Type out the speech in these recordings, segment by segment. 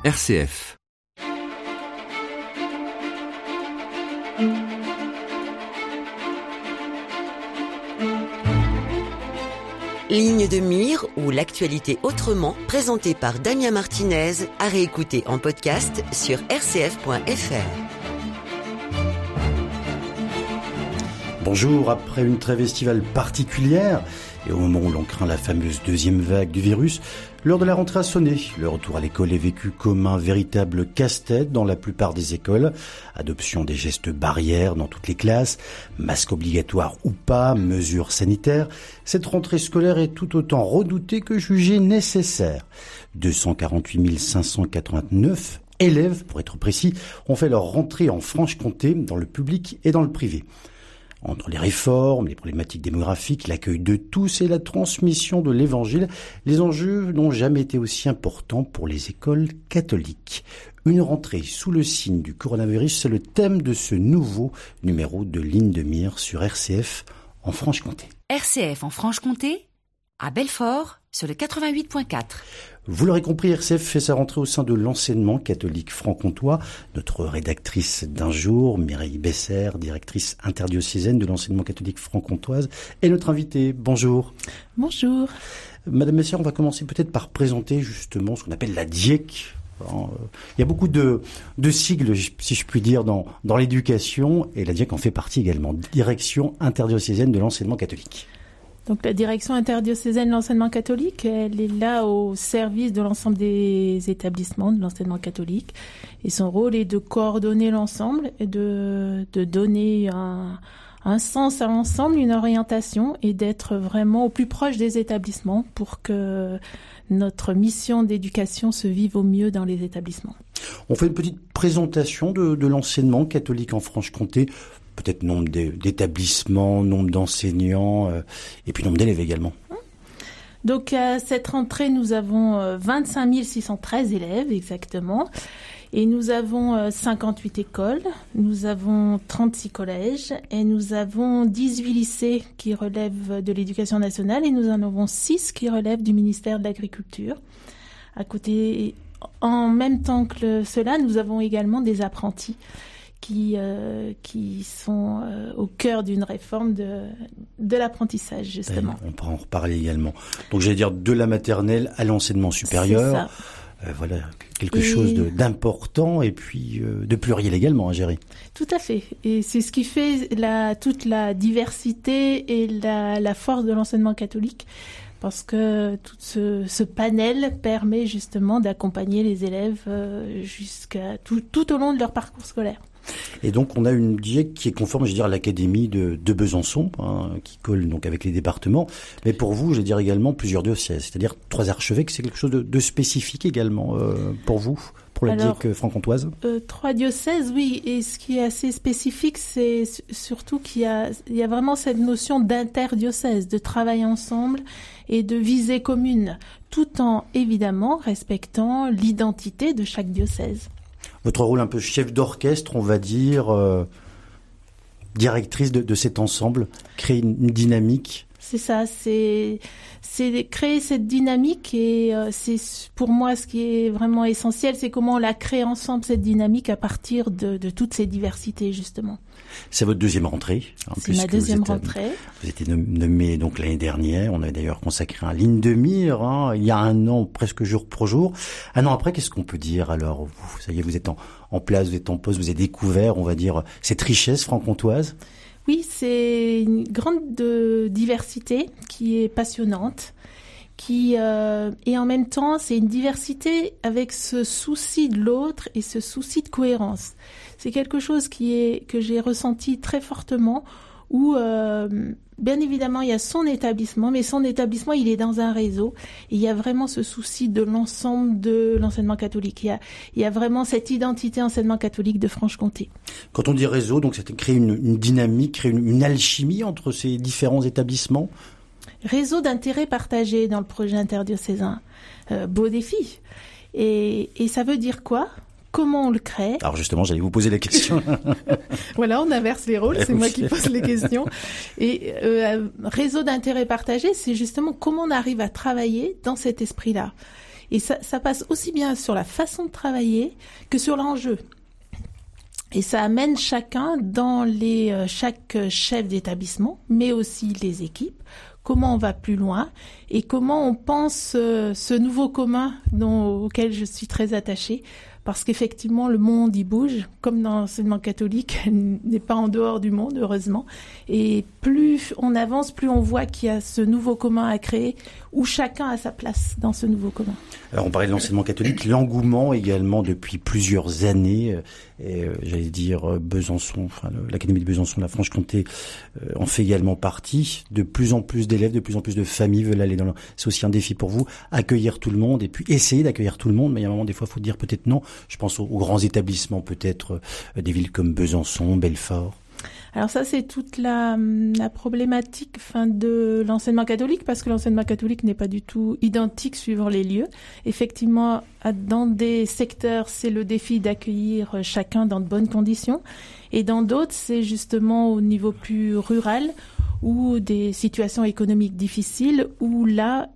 RCF. Ligne de mire ou l'actualité autrement, présentée par Damien Martinez, à réécouter en podcast sur rcf.fr. Bonjour, après une trêve estivale particulière, et au moment où l'on craint la fameuse deuxième vague du virus, l'heure de la rentrée a sonné. Le retour à l'école est vécu comme un véritable casse-tête dans la plupart des écoles. Adoption des gestes barrières dans toutes les classes, masque obligatoire ou pas, mesures sanitaires. Cette rentrée scolaire est tout autant redoutée que jugée nécessaire. 248 589 élèves, pour être précis, ont fait leur rentrée en Franche-Comté, dans le public et dans le privé. Entre les réformes, les problématiques démographiques, l'accueil de tous et la transmission de l'évangile, les enjeux n'ont jamais été aussi importants pour les écoles catholiques. Une rentrée sous le signe du coronavirus, c'est le thème de ce nouveau numéro de Ligne de mire sur RCF en Franche-Comté. RCF en Franche-Comté, à Belfort, sur le 88.4. Vous l'aurez compris, RCF fait sa rentrée au sein de l'enseignement catholique franc-comtois. Notre rédactrice d'un jour, Mireille Besser, directrice interdiocésaine de l'enseignement catholique franc-comtoise, est notre invitée. Bonjour. Bonjour. Madame Besser, on va commencer peut-être par présenter justement ce qu'on appelle la DIEC. Il y a beaucoup de sigles, si je puis dire, dans l'éducation, et la DIEC en fait partie également. Direction interdiocésaine de l'enseignement catholique. Donc la direction interdiocésaine de l'enseignement catholique, elle est là au service de l'ensemble des établissements de l'enseignement catholique. Et son rôle est de coordonner l'ensemble et de donner un sens à l'ensemble, une orientation, et d'être vraiment au plus proche des établissements pour que notre mission d'éducation se vive au mieux dans les établissements. On fait une petite présentation de l'enseignement catholique en Franche-Comté. Peut-être nombre d'établissements, nombre d'enseignants, et puis nombre d'élèves également. Donc à cette rentrée, nous avons 25 613 élèves exactement. Et nous avons 58 écoles, nous avons 36 collèges et nous avons 18 lycées qui relèvent de l'éducation nationale et nous en avons 6 qui relèvent du ministère de l'Agriculture. À côté, en même temps que cela, nous avons également des apprentis qui sont au cœur d'une réforme de l'apprentissage, justement. On pourra en reparler également. Donc, j'allais dire de la maternelle à l'enseignement supérieur. C'est ça. Voilà, quelque chose d'important et puis de pluriel également à gérer. Tout à fait. Et c'est ce qui fait toute la diversité et la force de l'enseignement catholique. Parce que tout ce panel permet justement d'accompagner les élèves jusqu'à tout au long de leur parcours scolaire. Et donc on a une DIEC qui est conforme, je veux dire, à l'académie de Besançon, qui colle donc avec les départements. Mais pour vous, je veux dire également plusieurs diocèses, c'est-à-dire 3 archevêques. C'est quelque chose de spécifique également pour vous, pour la DIEC franc-comtoise. 3 diocèses, oui. Et ce qui est assez spécifique, c'est surtout qu'il y a vraiment cette notion d'interdiocèse, de travail ensemble et de visée commune, tout en évidemment respectant l'identité de chaque diocèse. Votre rôle un peu chef d'orchestre, on va dire, directrice de cet ensemble, créer une dynamique. C'est ça, c'est créer cette dynamique et c'est pour moi ce qui est vraiment essentiel, c'est comment on la crée ensemble, cette dynamique, à partir de toutes ces diversités, justement. C'est votre deuxième rentrée. C'est ma deuxième rentrée. Vous étiez nommé donc l'année dernière. On avait d'ailleurs consacré un Ligne de mire, il y a un an, presque jour pour jour. Un an après, qu'est-ce qu'on peut dire alors? Vous, ça y est, vous êtes en place, vous êtes en poste, vous avez découvert, on va dire, cette richesse franc-comtoise. Oui, c'est une grande diversité qui est passionnante, et en même temps, c'est une diversité avec ce souci de l'autre et ce souci de cohérence. C'est quelque chose que j'ai ressenti très fortement, où bien évidemment il y a son établissement, mais son établissement il est dans un réseau, et il y a vraiment ce souci de l'ensemble de l'enseignement catholique. Il y a vraiment cette identité enseignement catholique de Franche-Comté. Quand on dit réseau, donc c'est créer une dynamique, créer une alchimie entre ces différents établissements. Réseau d'intérêt partagé dans le projet interdiocésain. Beau défi. Et ça veut dire quoi ? Comment on le crée ? Alors justement, j'allais vous poser la question. Voilà, on inverse les rôles, c'est moi qui pose les questions. Et réseau d'intérêt partagé, c'est justement comment on arrive à travailler dans cet esprit-là. Et ça passe aussi bien sur la façon de travailler que sur l'enjeu. Et ça amène chacun dans chaque chef d'établissement, mais aussi les équipes, comment on va plus loin et comment on pense ce nouveau commun auquel je suis très attachée. Parce qu'effectivement, le monde, il bouge, comme dans l'enseignement catholique, n'est pas en dehors du monde, heureusement. Et plus on avance, plus on voit qu'il y a ce nouveau commun à créer, où chacun a sa place dans ce nouveau commun. Alors, on parlait de l'enseignement catholique, l'engouement également depuis plusieurs années, j'allais dire Besançon, l'Académie de Besançon, la Franche-Comté, en fait également partie. De plus en plus d'élèves, de plus en plus de familles veulent aller c'est aussi un défi pour vous, accueillir tout le monde et puis essayer d'accueillir tout le monde, mais il y a un moment, des fois, il faut dire peut-être non. Je pense aux grands établissements, peut-être des villes comme Besançon, Belfort. Alors ça, c'est toute la problématique de l'enseignement catholique, parce que l'enseignement catholique n'est pas du tout identique suivant les lieux. Effectivement, dans des secteurs, c'est le défi d'accueillir chacun dans de bonnes conditions. Et dans d'autres, c'est justement au niveau plus rural, ou des situations économiques difficiles, où là,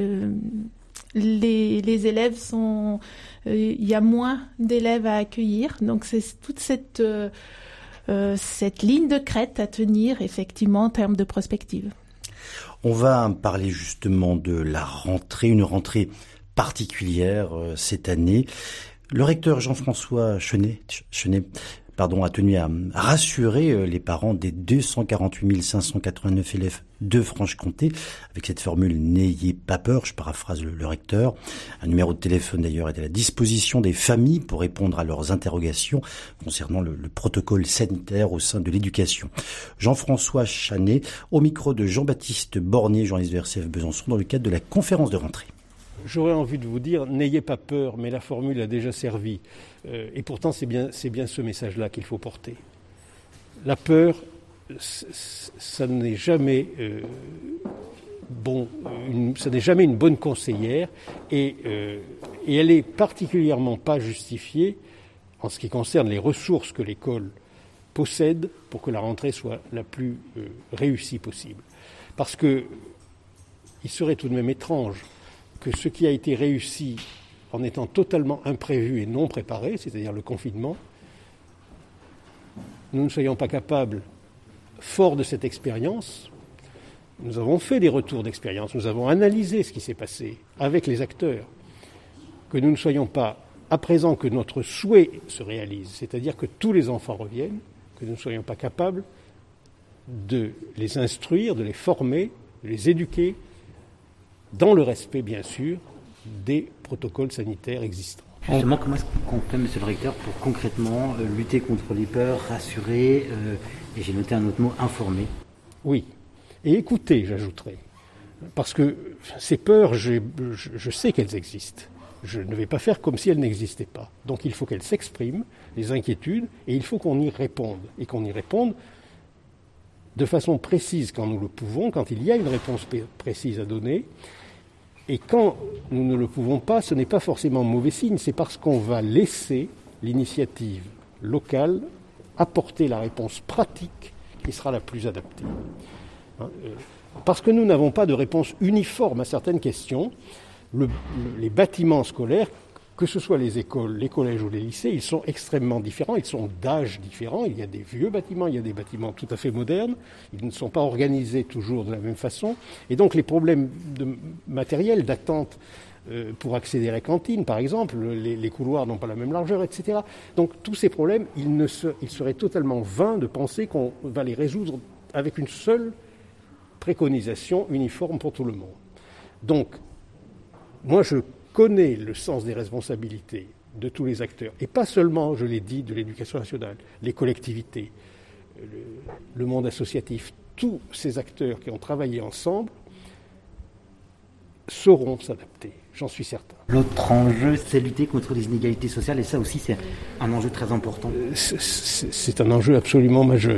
les élèves sont... il y a moins d'élèves à accueillir. Donc c'est toute cette ligne de crête à tenir, effectivement, en termes de prospective. On va parler justement de la rentrée, une rentrée particulière cette année. Le recteur Jean-François Chenet a tenu à rassurer les parents des 248 589 élèves de Franche-Comté avec cette formule « N'ayez pas peur », je paraphrase le recteur. Un numéro de téléphone d'ailleurs est à la disposition des familles pour répondre à leurs interrogations concernant le protocole sanitaire au sein de l'éducation. Jean-François Chenet au micro de Jean-Baptiste Bornier, journaliste de RCF Besançon, dans le cadre de la conférence de rentrée. J'aurais envie de vous dire, n'ayez pas peur, mais la formule a déjà servi. Et pourtant, c'est bien ce message-là qu'il faut porter. La peur, ça n'est jamais ça n'est jamais une bonne conseillère, et elle est particulièrement pas justifiée en ce qui concerne les ressources que l'école possède pour que la rentrée soit la plus réussie possible. Parce que il serait tout de même étrange que ce qui a été réussi en étant totalement imprévu et non préparé, c'est-à-dire le confinement, nous ne soyons pas capables, forts de cette expérience, nous avons fait des retours d'expérience, nous avons analysé ce qui s'est passé avec les acteurs, que nous ne soyons pas, à présent que notre souhait se réalise, c'est-à-dire que tous les enfants reviennent, que nous ne soyons pas capables de les instruire, de les former, de les éduquer, dans le respect, bien sûr, des protocoles sanitaires existants. Justement, comment est-ce qu'on fait, monsieur le recteur, pour concrètement lutter contre les peurs, rassurer, et j'ai noté un autre mot, informer? Oui, et écouter, j'ajouterai. Parce que ces peurs, je sais qu'elles existent. Je ne vais pas faire comme si elles n'existaient pas. Donc il faut qu'elles s'expriment, les inquiétudes, et il faut qu'on y réponde. Et qu'on y réponde de façon précise quand nous le pouvons, quand il y a une réponse précise à donner. Et quand nous ne le pouvons pas, ce n'est pas forcément mauvais signe, c'est parce qu'on va laisser l'initiative locale apporter la réponse pratique qui sera la plus adaptée. Parce que nous n'avons pas de réponse uniforme à certaines questions, les bâtiments scolaires, que ce soit les écoles, les collèges ou les lycées, ils sont extrêmement différents, ils sont d'âge différents. Il y a des vieux bâtiments, il y a des bâtiments tout à fait modernes. Ils ne sont pas organisés toujours de la même façon. Et donc les problèmes de matériel, d'attente pour accéder à la cantine, par exemple, les couloirs n'ont pas la même largeur, etc. Donc tous ces problèmes, il serait totalement vain de penser qu'on va les résoudre avec une seule préconisation uniforme pour tout le monde. Donc, moi je connaît le sens des responsabilités de tous les acteurs, et pas seulement, je l'ai dit, de l'éducation nationale, les collectivités, le monde associatif, tous ces acteurs qui ont travaillé ensemble sauront s'adapter, j'en suis certain. L'autre enjeu, c'est lutter contre les inégalités sociales, et ça aussi, c'est un enjeu très important. C'est un enjeu absolument majeur.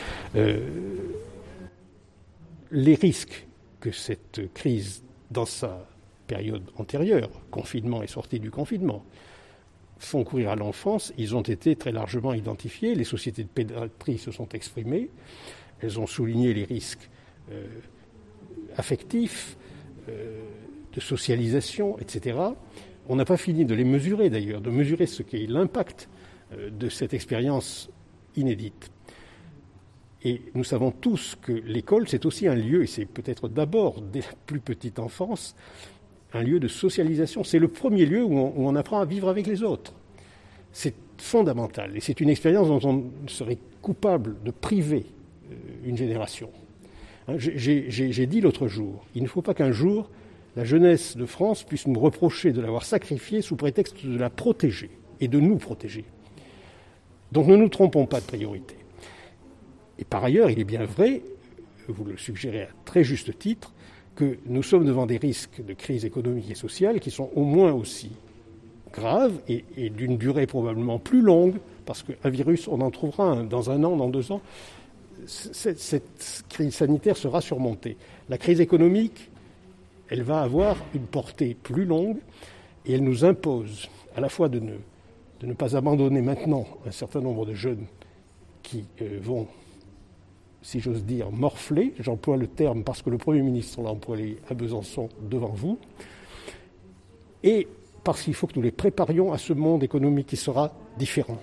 Les risques que cette crise, dans sa période antérieure, confinement et sortie du confinement, font courir à l'enfance, ils ont été très largement identifiés. Les sociétés de pédiatrie se sont exprimées. Elles ont souligné les risques affectifs, de socialisation, etc. On n'a pas fini de les mesurer d'ailleurs, de mesurer ce qu'est l'impact de cette expérience inédite. Et nous savons tous que l'école, c'est aussi un lieu, et c'est peut-être d'abord dès la plus petite enfance, un lieu de socialisation. C'est le premier lieu où on apprend à vivre avec les autres. C'est fondamental, et c'est une expérience dont on serait coupable de priver une génération. J'ai dit l'autre jour, il ne faut pas qu'un jour la jeunesse de France puisse nous reprocher de l'avoir sacrifiée sous prétexte de la protéger et de nous protéger. Donc ne nous trompons pas de priorité. Et par ailleurs, il est bien vrai, vous le suggérez à très juste titre, que nous sommes devant des risques de crise économique et sociale qui sont au moins aussi graves et d'une durée probablement plus longue, parce qu'un virus, on en trouvera un dans 1 an, dans 2 ans. Cette crise sanitaire sera surmontée. La crise économique, elle va avoir une portée plus longue et elle nous impose à la fois de ne pas abandonner maintenant un certain nombre de jeunes qui vont, si j'ose dire, morfler. J'emploie le terme parce que le Premier ministre l'a employé à Besançon devant vous. Et parce qu'il faut que nous les préparions à ce monde économique qui sera différent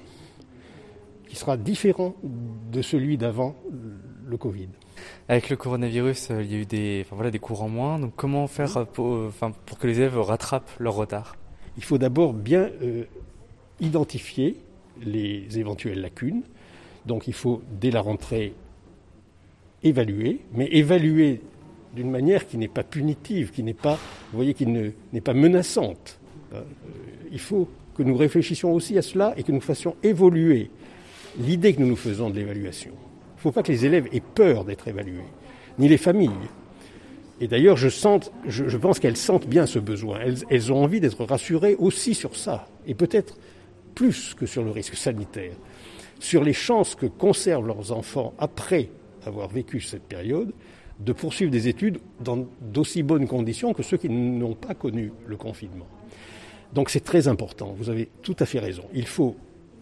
de celui d'avant le Covid. Avec le coronavirus, il y a eu des cours en moins. Donc comment faire pour que les élèves rattrapent leur retard ? Il faut d'abord bien identifier les éventuelles lacunes. Donc il faut, dès la rentrée, évaluer, mais évaluer d'une manière qui n'est pas punitive, qui n'est pas, vous voyez, qui n'est pas menaçante. Il faut que nous réfléchissions aussi à cela et que nous fassions évoluer l'idée que nous nous faisons de l'évaluation. Il ne faut pas que les élèves aient peur d'être évalués, ni les familles. Et d'ailleurs, je pense qu'elles sentent bien ce besoin. Elles ont envie d'être rassurées aussi sur ça, et peut-être plus que sur le risque sanitaire, sur les chances que conservent leurs enfants après avoir vécu cette période, de poursuivre des études dans d'aussi bonnes conditions que ceux qui n'ont pas connu le confinement. Donc c'est très important, vous avez tout à fait raison. Il faut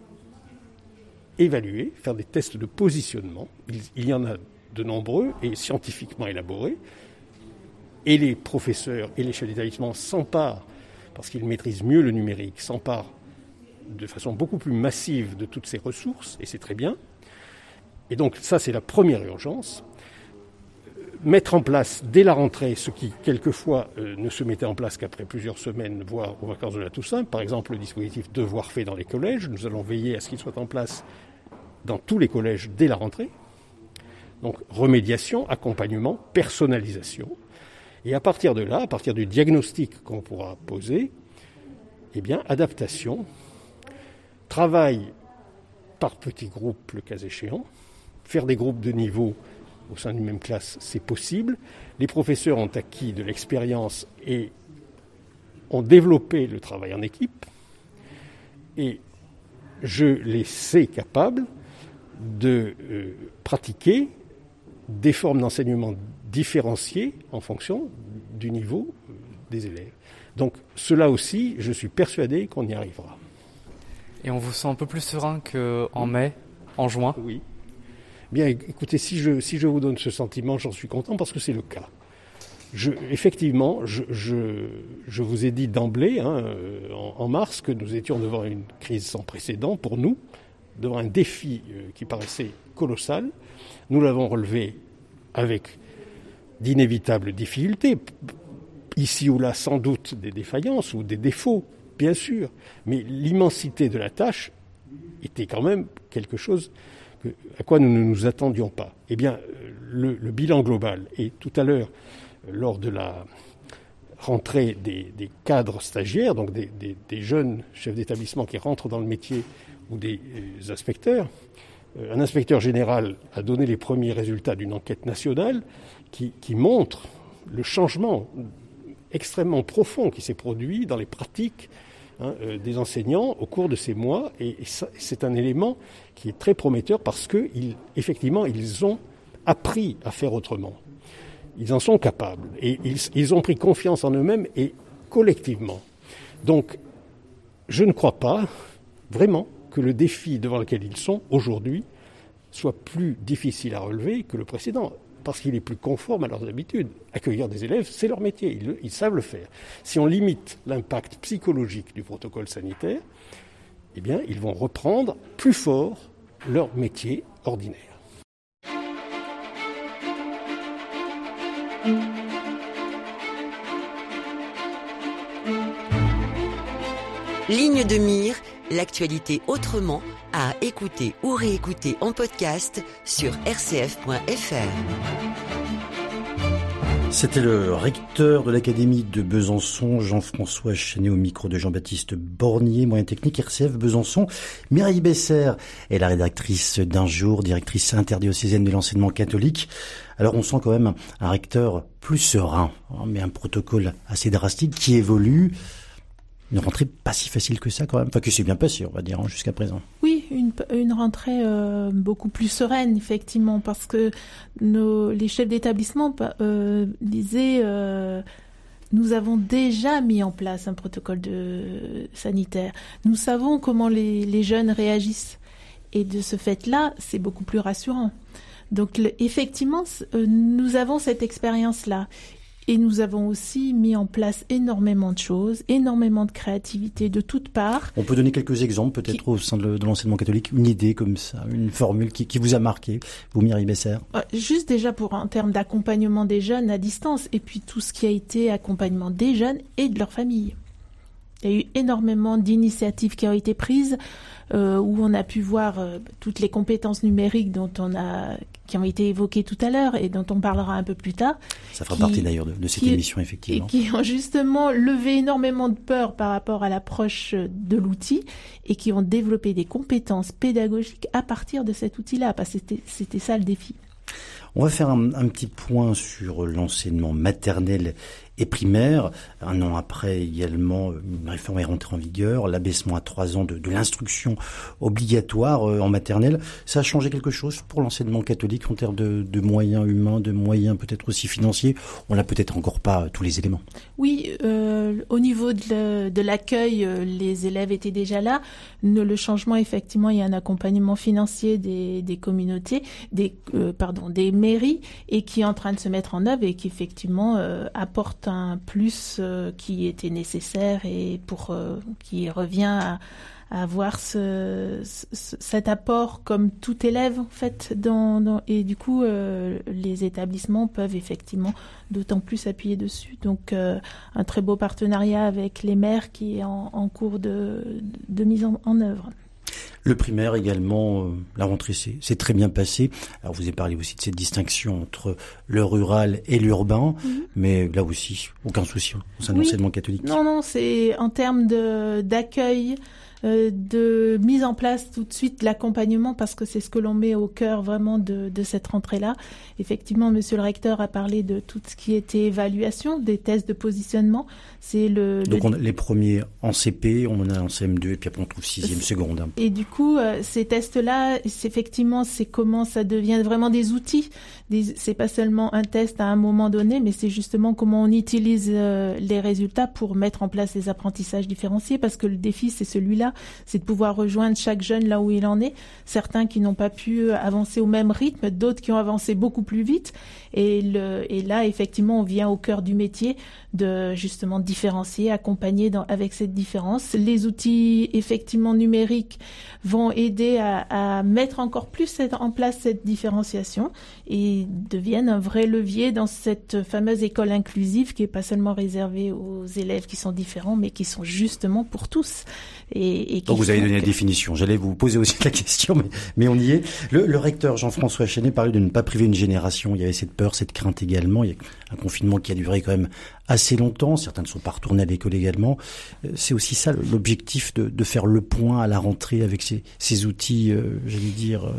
évaluer, faire des tests de positionnement. Il y en a de nombreux et scientifiquement élaborés. Et les professeurs et les chefs d'établissement s'emparent, parce qu'ils maîtrisent mieux le numérique, s'emparent de façon beaucoup plus massive de toutes ces ressources, et c'est très bien. Et donc ça, c'est la première urgence. Mettre en place dès la rentrée ce qui, quelquefois, ne se mettait en place qu'après plusieurs semaines, voire aux vacances de la Toussaint. Par exemple, le dispositif Devoirs faits dans les collèges. Nous allons veiller à ce qu'il soit en place dans tous les collèges dès la rentrée. Donc, remédiation, accompagnement, personnalisation. Et à partir de là, à partir du diagnostic qu'on pourra poser, eh bien, adaptation, travail par petits groupes, le cas échéant, faire des groupes de niveau au sein d'une même classe, c'est possible. Les professeurs ont acquis de l'expérience et ont développé le travail en équipe. Et je les sais capables de pratiquer des formes d'enseignement différenciées en fonction du niveau des élèves. Donc cela aussi, je suis persuadé qu'on y arrivera. Et on vous sent un peu plus serein qu'en mai, en juin ? Oui. Bien, écoutez, si je vous donne ce sentiment, j'en suis content parce que c'est le cas. Effectivement, je vous ai dit d'emblée, en mars, que nous étions devant une crise sans précédent pour nous, devant un défi qui paraissait colossal. Nous l'avons relevé avec d'inévitables difficultés, ici ou là sans doute des défaillances ou des défauts, bien sûr, mais l'immensité de la tâche était quand même quelque chose à quoi nous ne nous attendions pas. Eh bien, le bilan global, et tout à l'heure, lors de la rentrée des cadres stagiaires, donc des jeunes chefs d'établissement qui rentrent dans le métier, ou des inspecteurs, un inspecteur général a donné les premiers résultats d'une enquête nationale qui montre le changement extrêmement profond qui s'est produit dans les pratiques des enseignants au cours de ces mois, et c'est un élément qui est très prometteur parce qu'effectivement, ils ont appris à faire autrement. Ils en sont capables et ils ont pris confiance en eux-mêmes et collectivement. Donc, je ne crois pas vraiment que le défi devant lequel ils sont aujourd'hui soit plus difficile à relever que le précédent. parce qu'il est plus conforme à leurs habitudes. Accueillir des élèves, c'est leur métier, ils savent le faire. Si on limite l'impact psychologique du protocole sanitaire, eh bien, ils vont reprendre plus fort leur métier ordinaire. Ligne de mire, l'actualité autrement, à écouter ou réécouter en podcast sur rcf.fr. C'était le recteur de l'Académie de Besançon, Jean-François Chanet, au micro de Jean-Baptiste Bornier, moyen technique RCF Besançon. Mireille Besser est la rédactrice d'Un jour, directrice interdiocésaine de l'enseignement catholique. Alors on sent quand même un recteur plus serein, mais un protocole assez drastique qui évolue. Une rentrée pas si facile que ça quand même, enfin que c'est bien passé on va dire jusqu'à présent. Oui, une rentrée beaucoup plus sereine effectivement parce que les chefs d'établissement disaient nous avons déjà mis en place un protocole sanitaire. Nous savons comment les jeunes réagissent et de ce fait-là, c'est beaucoup plus rassurant. Donc effectivement, nous avons cette expérience-là. Et nous avons aussi mis en place énormément de choses, énormément de créativité de toutes parts. On peut donner quelques exemples peut-être au sein de l'enseignement catholique, une idée comme ça, une formule qui vous a marqué, vous Mireille Besser. Juste déjà en termes d'accompagnement des jeunes à distance et puis tout ce qui a été accompagnement des jeunes et de leur famille. Il y a eu énormément d'initiatives qui ont été prises où on a pu voir toutes les compétences numériques qui ont été évoquées tout à l'heure et dont on parlera un peu plus tard. Ça fera partie d'ailleurs de cette émission, effectivement. Et qui ont justement levé énormément de peur par rapport à l'approche de l'outil et qui ont développé des compétences pédagogiques à partir de cet outil-là, parce que c'était ça le défi. On va faire un petit point sur l'enseignement maternel et primaire. Un an après également, une réforme est rentrée en vigueur, l'abaissement à 3 ans de l'instruction obligatoire en maternelle. Ça a changé quelque chose pour l'enseignement catholique en termes de moyens humains, de moyens peut-être aussi financiers? On n'a peut-être encore pas tous les éléments. Oui, au niveau de l'accueil, les élèves étaient déjà là. Le changement, effectivement, il y a un accompagnement financier des communautés, des mairies, et qui est en train de se mettre en œuvre et qui effectivement apporte un plus qui était nécessaire et qui revient à avoir cet apport comme tout élève en fait et du coup les établissements peuvent effectivement d'autant plus s'appuyer dessus. Donc un très beau partenariat avec les maires qui est en cours de mise en œuvre. Le primaire également, la rentrée s'est très bien passée. Alors vous avez parlé aussi de cette distinction entre le rural et l'urbain, mais là aussi, aucun souci au sein de l'enseignement catholique. Non, c'est en termes d'accueil, de mise en place tout de suite l'accompagnement, parce que c'est ce que l'on met au cœur vraiment de cette rentrée-là. Effectivement, monsieur le recteur a parlé de tout ce qui était évaluation, des tests de positionnement. Donc on a les premiers en CP, on en a en CM2 et puis après on trouve 6e, seconde. Et du coup, ces tests-là, c'est comment ça devient vraiment des outils. C'est pas seulement un test à un moment donné, mais c'est justement comment on utilise les résultats pour mettre en place les apprentissages différenciés, parce que le défi, c'est celui-là, c'est de pouvoir rejoindre chaque jeune là où il en est. Certains qui n'ont pas pu avancer au même rythme, d'autres qui ont avancé beaucoup plus vite. Et là, effectivement, on vient au cœur du métier de justement différencier, accompagner avec cette différence. Les outils effectivement numériques vont aider à mettre encore plus en place cette différenciation et deviennent un vrai levier dans cette fameuse école inclusive qui est pas seulement réservée aux élèves qui sont différents, mais qui sont justement pour tous. Donc vous avez donné la définition. J'allais vous poser aussi la question, mais on y est. Le recteur Jean-François Chanet parlait de ne pas priver une génération. Il y avait cette peur, cette crainte également. Il y a un confinement qui a duré quand même assez longtemps. Certains ne sont pas retournés à l'école également. C'est aussi ça l'objectif de faire le point à la rentrée avec ces outils, j'allais dire...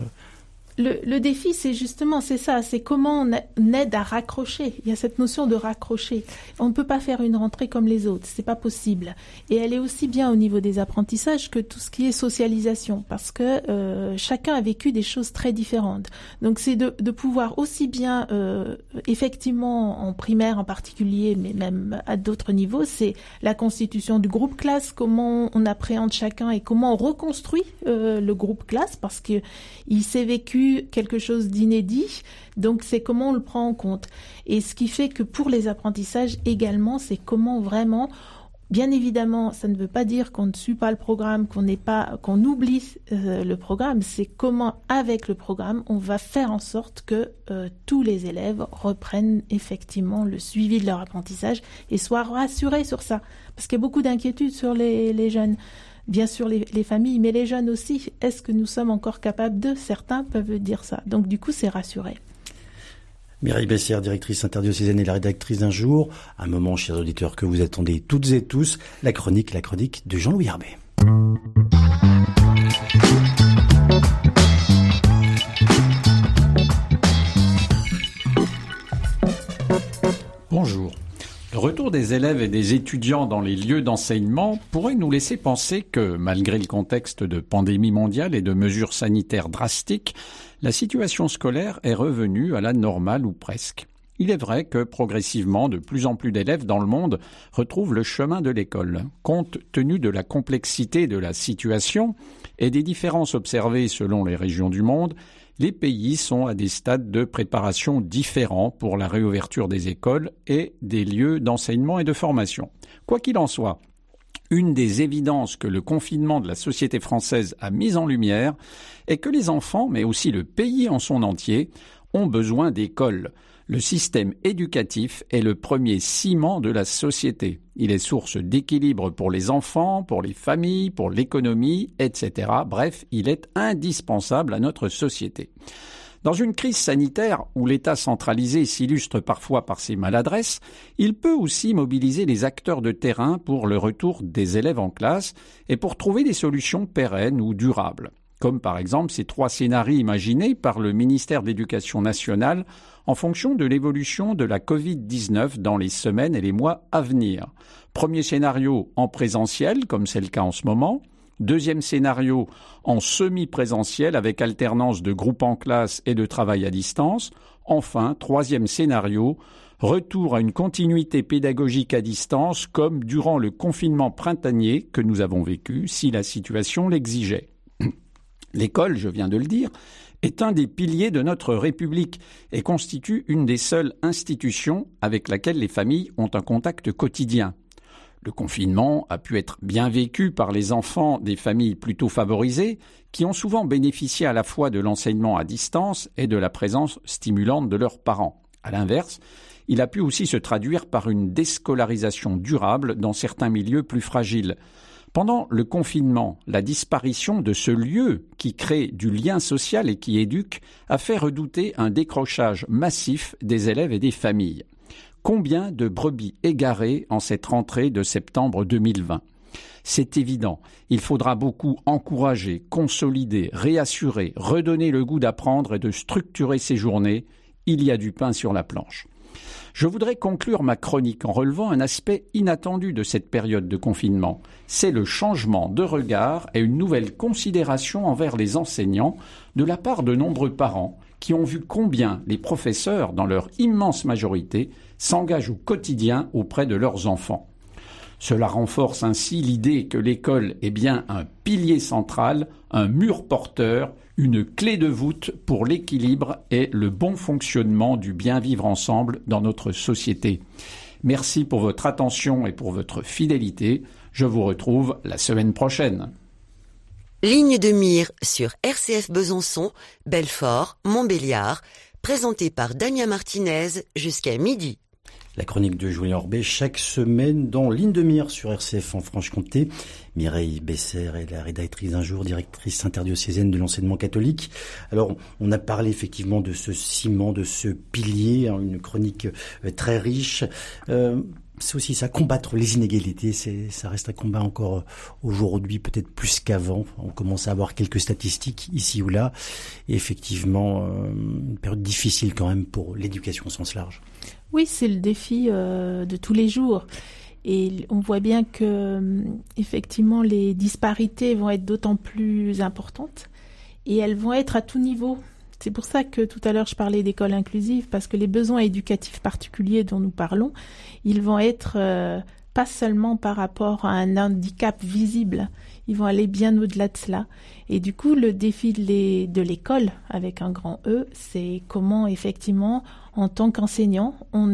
Le défi, c'est ça, c'est comment on aide à raccrocher. Il y a cette notion de raccrocher. On ne peut pas faire une rentrée comme les autres, c'est pas possible. Et elle est aussi bien au niveau des apprentissages que tout ce qui est socialisation, parce que chacun a vécu des choses très différentes. Donc c'est de pouvoir aussi bien, effectivement en primaire en particulier, mais même à d'autres niveaux, c'est la constitution du groupe classe, comment on appréhende chacun et comment on reconstruit le groupe classe, parce que il s'est vécu vécu quelque chose d'inédit, donc c'est comment on le prend en compte. Et ce qui fait que pour les apprentissages également, c'est comment vraiment... Bien évidemment, ça ne veut pas dire qu'on ne suit pas le programme, qu'on oublie le programme. C'est comment, avec le programme, on va faire en sorte que tous les élèves reprennent effectivement le suivi de leur apprentissage et soient rassurés sur ça. Parce qu'il y a beaucoup d'inquiétudes sur les jeunes. Bien sûr, les familles, mais les jeunes aussi. Est-ce que nous sommes encore capables de? Certains peuvent dire ça. Donc, du coup, c'est rassuré. Mireille Bessière, directrice interdiocésaine et la rédactrice d'Un jour. Un moment, chers auditeurs, que vous attendez toutes et tous, la chronique de Jean-Louis Herbet. Bonjour. Le retour des élèves et des étudiants dans les lieux d'enseignement pourrait nous laisser penser que, malgré le contexte de pandémie mondiale et de mesures sanitaires drastiques, la situation scolaire est revenue à la normale ou presque. Il est vrai que, progressivement, de plus en plus d'élèves dans le monde retrouvent le chemin de l'école. Compte tenu de la complexité de la situation et des différences observées selon les régions du monde, les pays sont à des stades de préparation différents pour la réouverture des écoles et des lieux d'enseignement et de formation. Quoi qu'il en soit, une des évidences que le confinement de la société française a mise en lumière est que les enfants, mais aussi le pays en son entier, ont besoin d'écoles. Le système éducatif est le premier ciment de la société. Il est source d'équilibre pour les enfants, pour les familles, pour l'économie, etc. Bref, il est indispensable à notre société. Dans une crise sanitaire où l'État centralisé s'illustre parfois par ses maladresses, il peut aussi mobiliser les acteurs de terrain pour le retour des élèves en classe et pour trouver des solutions pérennes ou durables. Comme par exemple ces 3 scénarios imaginés par le ministère de l'Éducation nationale en fonction de l'évolution de la Covid-19 dans les semaines et les mois à venir. Premier scénario en présentiel, comme c'est le cas en ce moment. Deuxième scénario en semi-présentiel avec alternance de groupes en classe et de travail à distance. Enfin, troisième scénario, retour à une continuité pédagogique à distance comme durant le confinement printanier que nous avons vécu si la situation l'exigeait. L'école, je viens de le dire, est un des piliers de notre République et constitue une des seules institutions avec laquelle les familles ont un contact quotidien. Le confinement a pu être bien vécu par les enfants des familles plutôt favorisées qui ont souvent bénéficié à la fois de l'enseignement à distance et de la présence stimulante de leurs parents. À l'inverse, il a pu aussi se traduire par une déscolarisation durable dans certains milieux plus fragiles. Pendant le confinement, la disparition de ce lieu qui crée du lien social et qui éduque a fait redouter un décrochage massif des élèves et des familles. Combien de brebis égarées en cette rentrée de septembre 2020 ? C'est évident, il faudra beaucoup encourager, consolider, réassurer, redonner le goût d'apprendre et de structurer ces journées. Il y a du pain sur la planche. Je voudrais conclure ma chronique en relevant un aspect inattendu de cette période de confinement. C'est le changement de regard et une nouvelle considération envers les enseignants de la part de nombreux parents qui ont vu combien les professeurs, dans leur immense majorité, s'engagent au quotidien auprès de leurs enfants. Cela renforce ainsi l'idée que l'école est bien un pilier central, un mur porteur, une clé de voûte pour l'équilibre et le bon fonctionnement du bien vivre ensemble dans notre société. Merci pour votre attention et pour votre fidélité. Je vous retrouve la semaine prochaine. Ligne de mire sur RCF Besançon, Belfort, Montbéliard, présenté par Damien Martinez jusqu'à midi. La chronique de Julien Orbet chaque semaine dans Ligne de mire sur RCF en Franche-Comté. Mireille Bessière est la rédactrice d'Un jour, directrice interdiocésaine de l'enseignement catholique. Alors, on a parlé effectivement de ce ciment, de ce pilier, une chronique très riche. C'est aussi ça, combattre les inégalités, ça reste un combat encore aujourd'hui, peut-être plus qu'avant. On commence à avoir quelques statistiques ici ou là. Et effectivement, une période difficile quand même pour l'éducation au sens large. Oui, c'est le défi de tous les jours. Et on voit bien que, effectivement, les disparités vont être d'autant plus importantes et elles vont être à tout niveau. C'est pour ça que tout à l'heure je parlais d'école inclusive, parce que les besoins éducatifs particuliers dont nous parlons, ils vont être pas seulement par rapport à un handicap visible. Ils vont aller bien au-delà de cela. Et du coup, le défi de l'école, avec un grand E, c'est comment effectivement, en tant qu'enseignant,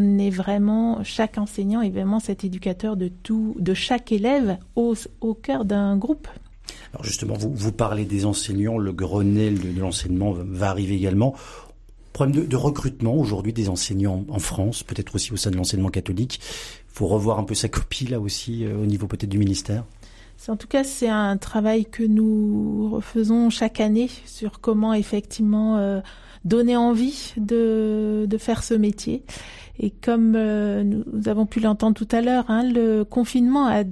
chaque enseignant est vraiment cet éducateur de chaque élève au cœur d'un groupe. Alors justement, vous parlez des enseignants, le Grenelle de l'enseignement va arriver également. Problème de recrutement aujourd'hui des enseignants en France, peut-être aussi au sein de l'enseignement catholique. Il faut revoir un peu sa copie là aussi, au niveau peut-être du ministère. En tout cas, c'est un travail que nous refaisons chaque année sur comment effectivement donner envie de faire ce métier. Et comme nous avons pu l'entendre tout à l'heure, le confinement a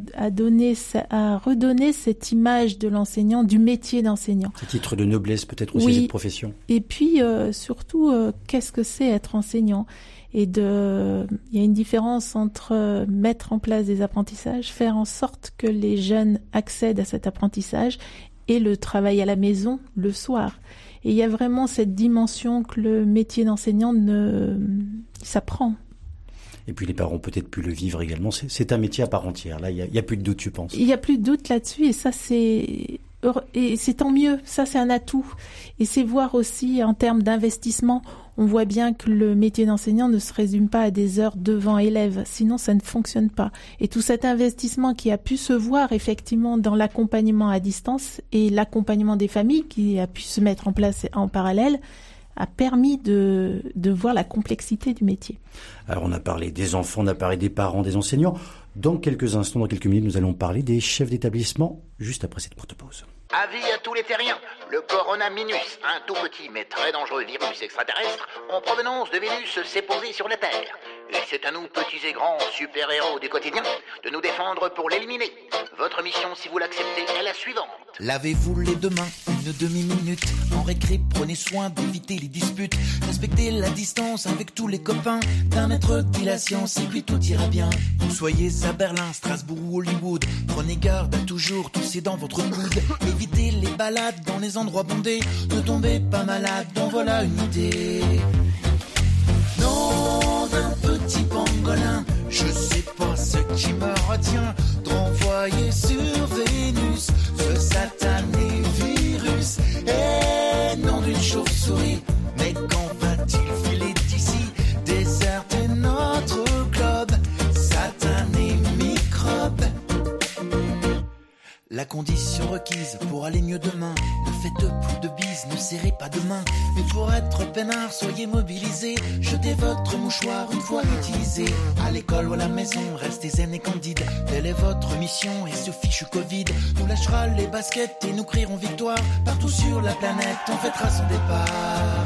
redonné cette image de l'enseignant, du métier d'enseignant. Ce titre de noblesse peut-être aussi, cette profession. Et puis surtout, qu'est-ce que c'est être enseignant ? Il y a une différence entre mettre en place des apprentissages, faire en sorte que les jeunes accèdent à cet apprentissage et le travail à la maison le soir. Et il y a vraiment cette dimension que le métier d'enseignant s'apprend. Et puis les parents ont peut-être pu le vivre également. C'est un métier à part entière. Là, il y a plus de doute, je pense. Il y a plus de doute là-dessus, et ça c'est tant mieux. Ça c'est un atout. Et c'est voir aussi en termes d'investissement. On voit bien que le métier d'enseignant ne se résume pas à des heures devant élèves, sinon ça ne fonctionne pas. Et tout cet investissement qui a pu se voir effectivement dans l'accompagnement à distance et l'accompagnement des familles qui a pu se mettre en place en parallèle a permis de voir la complexité du métier. Alors on a parlé des enfants, on a parlé des parents, des enseignants. Dans quelques instants, dans quelques minutes, nous allons parler des chefs d'établissement, juste après cette courte pause. Avis à tous les terriens, le coronavirus, un tout petit mais très dangereux virus extraterrestre en provenance de Vénus s'est posé sur la Terre. Et c'est à nous, petits et grands super-héros du quotidien, de nous défendre pour l'éliminer. Votre mission, si vous l'acceptez, est la suivante. Lavez-vous les deux mains, une demi-minute. En récré, prenez soin d'éviter les disputes. Respectez la distance avec tous les copains. D'un mètre dit la science et puis tout ira bien. Vous soyez à Berlin, Strasbourg ou Hollywood. Prenez garde à toujours tousser dans votre coude. Évitez les balades dans les endroits bondés. Ne tombez pas malade, bon voilà une idée. Non, d'un petit pangolin, je sais pas ce qui me retient d'envoyer sur Vénus ce satané virus. Et non d'une chauve-souris, mais quand va-t-il filer d'ici, déserter notre globe, satané microbe. La condition requise pour aller mieux demain, ne faites plus de bises, ne serrez pas de main. Mais pour être peinard, soyez mobilisés. Jetez votre mouchoir une fois utilisé. À l'école ou à la maison, restez zen et candide. Telle est votre mission et ce fichu Covid nous lâchera les baskets et nous crierons victoire. Partout sur la planète, on fêtera son départ.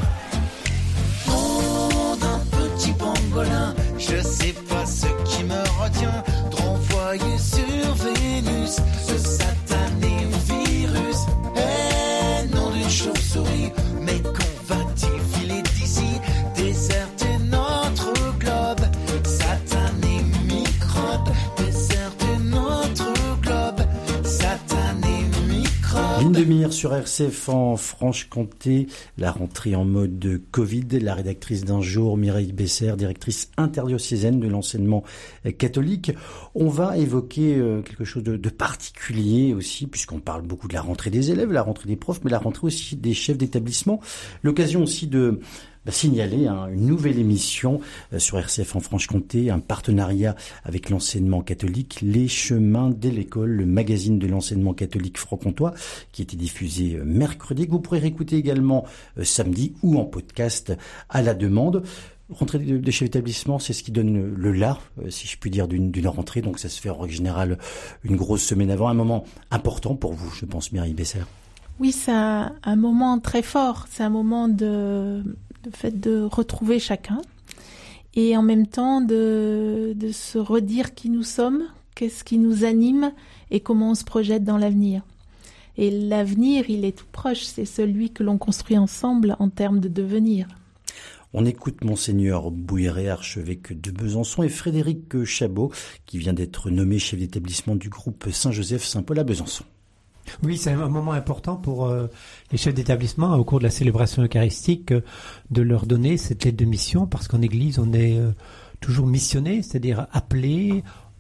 Oh, d'un petit pangolin, je sais pas ce qui me retient de renvoyer sur Vénus ce satané virus. Et non d'une chauve-souris, mais quand va-t-il filer d'ici, déserter notre globe, satané microbe, déserter notre globe, satané microbe. Ligne de mire sur RCF en Franche-Comté, la rentrée en mode de Covid, la rédactrice d'Un jour, Mireille Besser, directrice interdiocésaine de l'enseignement catholique. On va évoquer quelque chose de particulier aussi, puisqu'on parle beaucoup de la rentrée des élèves, la rentrée des profs, mais la rentrée aussi des chefs d'établissement. L'occasion aussi de signaler une nouvelle émission sur RCF en Franche-Comté, un partenariat avec l'enseignement catholique, Les Chemins de l'école, le magazine de l'enseignement catholique franc-comtois, qui était diffusé mercredi, que vous pourrez réécouter également samedi ou en podcast à la demande. Rentrée des chefs d'établissement, c'est ce qui donne le là, si je puis dire, d'une rentrée. Donc ça se fait en règle générale une grosse semaine avant, un moment important pour vous, je pense, Mireille Besser. Oui, c'est un moment très fort. C'est un moment de fait de retrouver chacun et en même temps de se redire qui nous sommes, qu'est-ce qui nous anime et comment on se projette dans l'avenir. Et l'avenir, il est tout proche, c'est celui que l'on construit ensemble en termes de devenir. On écoute Monseigneur Bouilleret, archevêque de Besançon, et Frédéric Chabot, qui vient d'être nommé chef d'établissement du groupe Saint-Joseph-Saint-Paul à Besançon. Oui, c'est un moment important pour les chefs d'établissement au cours de la célébration eucharistique de leur donner cette lettre de mission, parce qu'en Église on est toujours missionné, c'est-à-dire appelé,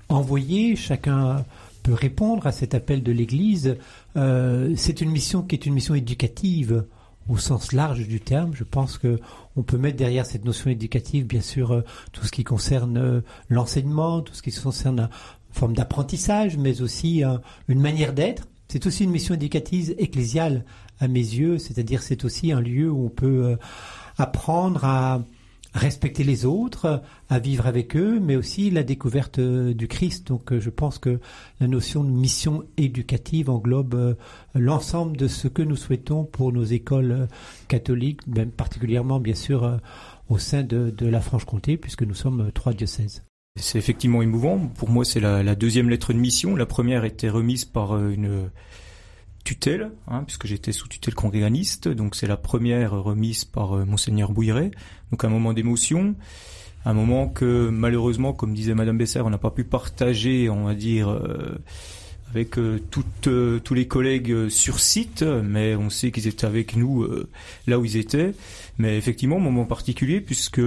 envoyer, chacun peut répondre à cet appel de l'Église. C'est une mission qui est une mission éducative au sens large du terme. Je pense que on peut mettre derrière cette notion éducative, bien sûr, tout ce qui concerne l'enseignement, tout ce qui concerne une forme d'apprentissage, mais aussi une manière d'être. C'est aussi une mission éducative ecclésiale à mes yeux, c'est-à-dire c'est aussi un lieu où on peut apprendre à respecter les autres, à vivre avec eux, mais aussi la découverte du Christ. Donc je pense que la notion de mission éducative englobe l'ensemble de ce que nous souhaitons pour nos écoles catholiques, même particulièrement bien sûr au sein de la Franche-Comté, puisque nous sommes 3 diocèses. C'est effectivement émouvant. Pour moi, c'est la deuxième lettre de mission. La première était remise par une tutelle, puisque j'étais sous tutelle congréganiste. Donc c'est la première remise par Monseigneur Bouilleret. Donc un moment d'émotion, un moment que malheureusement, comme disait Madame Besser, on n'a pas pu partager, on va dire, avec tous les collègues sur site, mais on sait qu'ils étaient avec nous là où ils étaient. Mais effectivement, moment particulier, puisque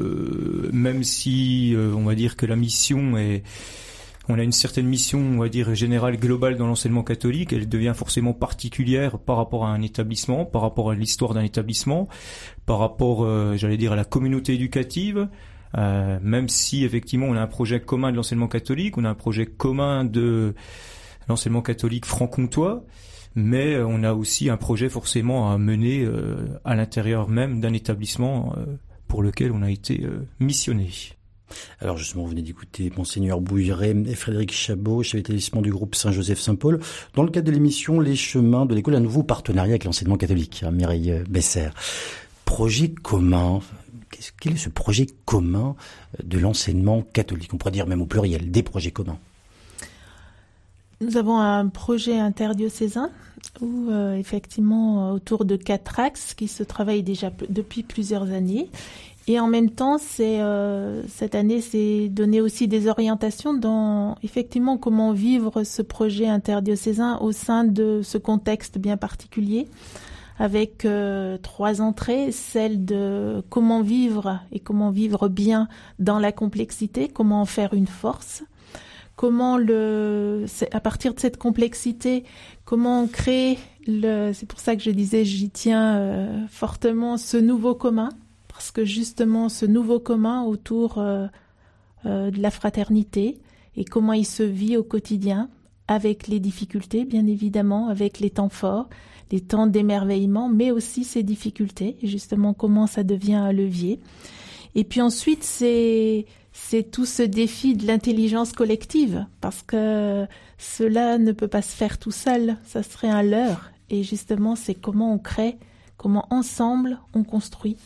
même si on va dire que la mission on a une certaine mission, on va dire, générale, globale dans l'enseignement catholique, elle devient forcément particulière par rapport à un établissement, par rapport à l'histoire d'un établissement, par rapport, j'allais dire, à la communauté éducative, même si, effectivement, on a un projet commun de l'enseignement catholique, on a un projet commun de l'enseignement catholique franc-comtois, mais on a aussi un projet forcément à mener à l'intérieur même d'un établissement pour lequel on a été missionné. Alors justement, vous venez d'écouter Monseigneur Bouilleret et Frédéric Chabot, chef d'établissement du groupe Saint-Joseph-Saint-Paul. Dans le cadre de l'émission Les Chemins de l'école, un nouveau partenariat avec l'enseignement catholique, Mireille Besser. Projet commun. Quel est ce projet commun de l'enseignement catholique? On pourrait dire même au pluriel, des projets communs. Nous avons un projet interdiocésain où effectivement autour de 4 axes qui se travaillent déjà depuis plusieurs années. Et en même temps, cette année, c'est donner aussi des orientations dans effectivement comment vivre ce projet interdiocésain au sein de ce contexte bien particulier, avec 3 entrées, celle de comment vivre et comment vivre bien dans la complexité, comment en faire une force, comment à partir de cette complexité, comment créer c'est pour ça que je disais, j'y tiens fortement, ce nouveau commun. Parce que justement, ce nouveau commun autour de la fraternité et comment il se vit au quotidien, avec les difficultés, bien évidemment, avec les temps forts, les temps d'émerveillement, mais aussi ces difficultés, et justement comment ça devient un levier. Et puis ensuite, c'est tout ce défi de l'intelligence collective, parce que cela ne peut pas se faire tout seul, ça serait un leurre. Et justement, c'est comment on crée, comment ensemble on construit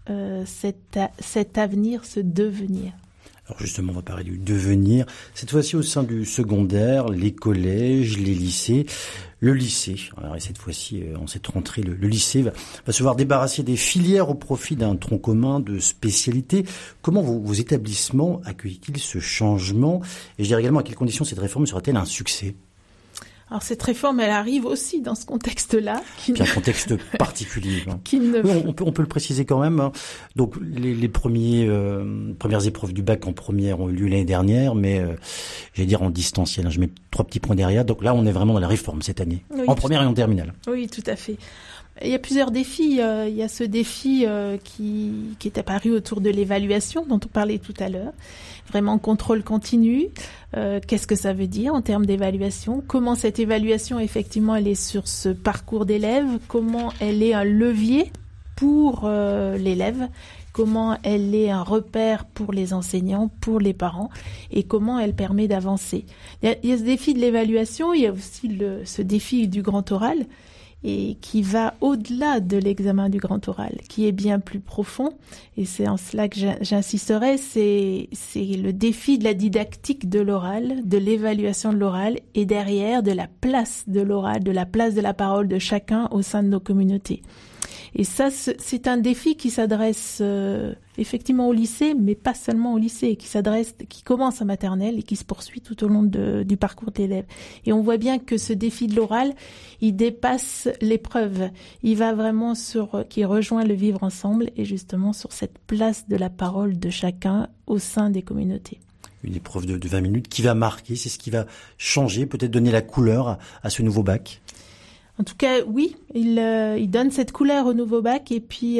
cet avenir, ce devenir. Alors justement, on va parler du devenir. Cette fois-ci au sein du secondaire, les collèges, les lycées. Le lycée, alors, et cette fois-ci, en cette rentrée, le lycée va se voir débarrasser des filières au profit d'un tronc commun de spécialités. Comment vos établissements accueillent-ils ce changement? Et je dirais également, à quelles conditions cette réforme sera-t-elle un succès? Alors cette réforme, elle arrive aussi dans ce contexte-là. Un contexte particulier. On peut le préciser quand même. Donc les premières épreuves du bac en première ont eu lieu l'année dernière, mais j'allais dire en distanciel. Je mets 3 petits points derrière. Donc là, on est vraiment dans la réforme cette année, oui, en première et en terminale. Oui, tout à fait. Il y a plusieurs défis. Il y a ce défi qui est apparu autour de l'évaluation dont on parlait tout à l'heure. Vraiment contrôle continu. Qu'est-ce que ça veut dire en termes d'évaluation? Comment cette évaluation, effectivement, elle est sur ce parcours d'élève? Comment elle est un levier pour l'élève? Comment elle est un repère pour les enseignants, pour les parents? Et comment elle permet d'avancer? Il y a ce défi de l'évaluation, il y a aussi ce défi du grand oral, et qui va au-delà de l'examen du grand oral, qui est bien plus profond. Et c'est en cela que j'insisterai, c'est le défi de la didactique de l'oral, de l'évaluation de l'oral, et derrière de la place de l'oral, de la place de la parole de chacun au sein de nos communautés. Et ça, c'est un défi qui s'adresse effectivement au lycée, mais pas seulement au lycée, qui commence à maternelle et qui se poursuit tout au long du parcours d'élève. Et on voit bien que ce défi de l'oral, il dépasse l'épreuve. Il va vraiment qui rejoint le vivre ensemble et justement sur cette place de la parole de chacun au sein des communautés. une épreuve de 20 minutes qui va marquer, c'est ce qui va changer, peut-être donner la couleur à ce nouveau bac. En tout cas, oui, il donne cette couleur au nouveau bac et puis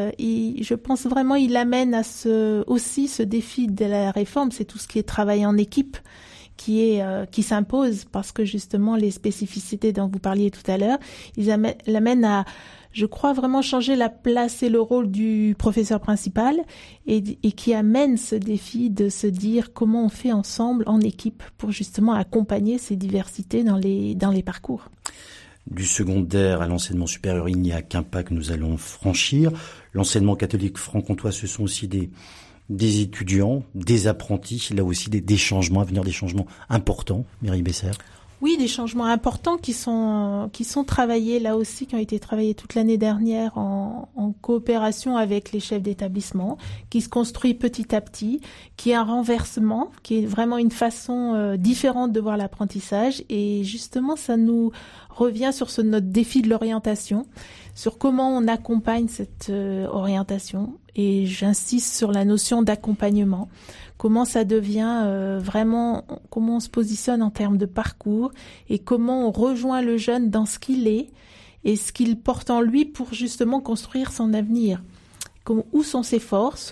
je pense vraiment il amène à ce défi de la réforme, c'est tout ce qui est travail en équipe qui s'impose parce que justement les spécificités dont vous parliez tout à l'heure, l'amènent à, je crois, vraiment changer la place et le rôle du professeur principal et qui amène ce défi de se dire comment on fait ensemble en équipe pour justement accompagner ces diversités dans les parcours. Du secondaire à l'enseignement supérieur, il n'y a qu'un pas que nous allons franchir. L'enseignement catholique franc-comtois, ce sont aussi des étudiants, des apprentis, là aussi des changements à venir, des changements importants. Mireille Besser. Oui, des changements importants qui sont travaillés là aussi, qui ont été travaillés toute l'année dernière en coopération avec les chefs d'établissement, qui se construit petit à petit, qui est un renversement, qui est vraiment une façon différente de voir l'apprentissage. Et justement, ça nous revient sur notre défi de l'orientation, sur comment on accompagne cette orientation. Et j'insiste sur la notion d'accompagnement. Comment ça devient vraiment, comment on se positionne en termes de parcours et comment on rejoint le jeune dans ce qu'il est et ce qu'il porte en lui pour justement construire son avenir. Où sont ses forces,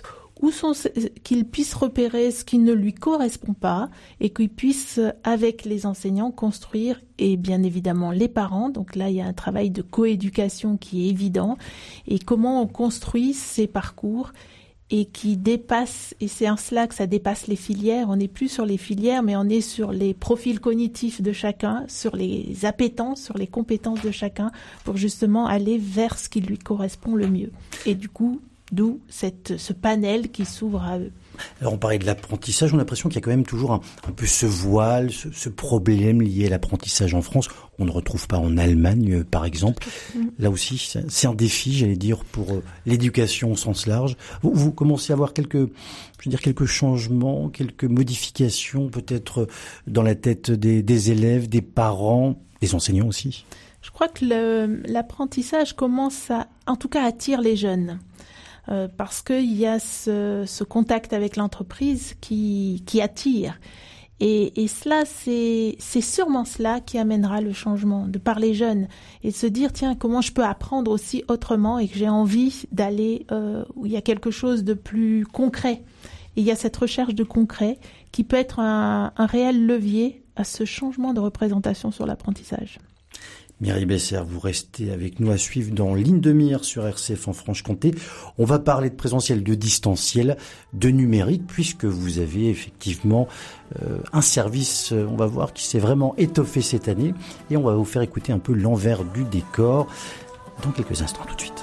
qu'il puisse repérer ce qui ne lui correspond pas et qu'il puisse, avec les enseignants, construire, et bien évidemment les parents. Donc là, il y a un travail de coéducation qui est évident. Et comment on construit ces parcours et qui dépasse, et c'est en cela que ça dépasse les filières. On n'est plus sur les filières, mais on est sur les profils cognitifs de chacun, sur les appétences, sur les compétences de chacun, pour justement aller vers ce qui lui correspond le mieux. Et du coup, d'où ce panel qui s'ouvre à eux. Alors on parlait de l'apprentissage, on a l'impression qu'il y a quand même toujours un peu ce voile, ce problème lié à l'apprentissage en France. On ne retrouve pas en Allemagne, par exemple. Là aussi, c'est un défi, j'allais dire, pour l'éducation au sens large. Vous commencez à avoir quelques changements, quelques modifications peut-être dans la tête des élèves, des parents, des enseignants aussi. Je crois que l'apprentissage commence en tout cas, attire les jeunes. Parce qu'il y a ce contact avec l'entreprise qui attire. Et cela, c'est sûrement cela qui amènera le changement, de par les jeunes, et de se dire, tiens, comment je peux apprendre aussi autrement et que j'ai envie d'aller où il y a quelque chose de plus concret. Et il y a cette recherche de concret qui peut être un réel levier à ce changement de représentation sur l'apprentissage. Mireille Besser, vous restez avec nous à suivre dans Ligne de mire sur RCF en Franche-Comté. On va parler de présentiel, de distanciel, de numérique, puisque vous avez effectivement un service, on va voir, qui s'est vraiment étoffé cette année. Et on va vous faire écouter un peu l'envers du décor dans quelques instants, tout de suite.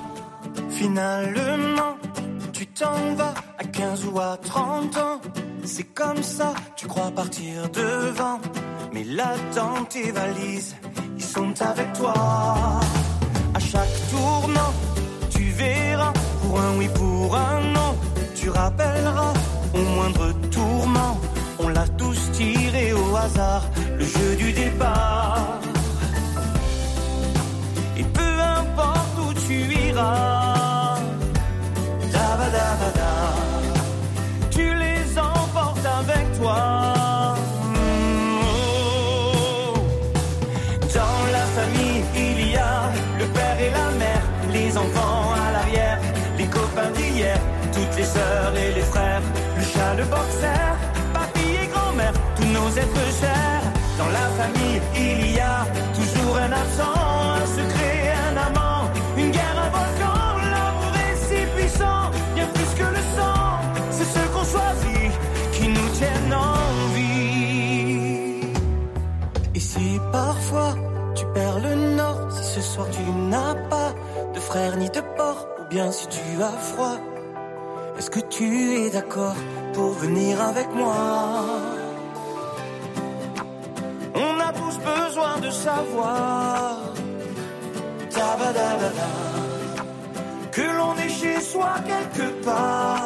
Finalement, tu t'en vas à 15 ou à 30 ans. C'est comme ça, tu crois partir devant. Mais là, dans tes valises, ils sont avec toi. À chaque tournant, tu verras, pour un oui, pour un non, tu rappelleras au moindre tourment. On l'a tous tiré au hasard, le jeu du départ. Et peu importe où tu iras, tu les emportes avec toi. Il y a le père et la mère, les enfants à l'arrière, les copains d'hier, toutes les sœurs et les frères, le chat, le boxer, papy et grand-mère, tous nos êtres chers. Dans la famille, il y a toujours un absent, un secret, un amant, une guerre, un volcan. L'amour est si puissant, bien plus que le sang. C'est ceux qu'on choisit qui nous tiennent en vie. Et si parfois tu perds le nord, si ce soir tu n'as pas de frère ni de porc, ou bien si tu as froid, est-ce que tu es d'accord pour venir avec moi? On a tous besoin de savoir que l'on est chez soi quelque part.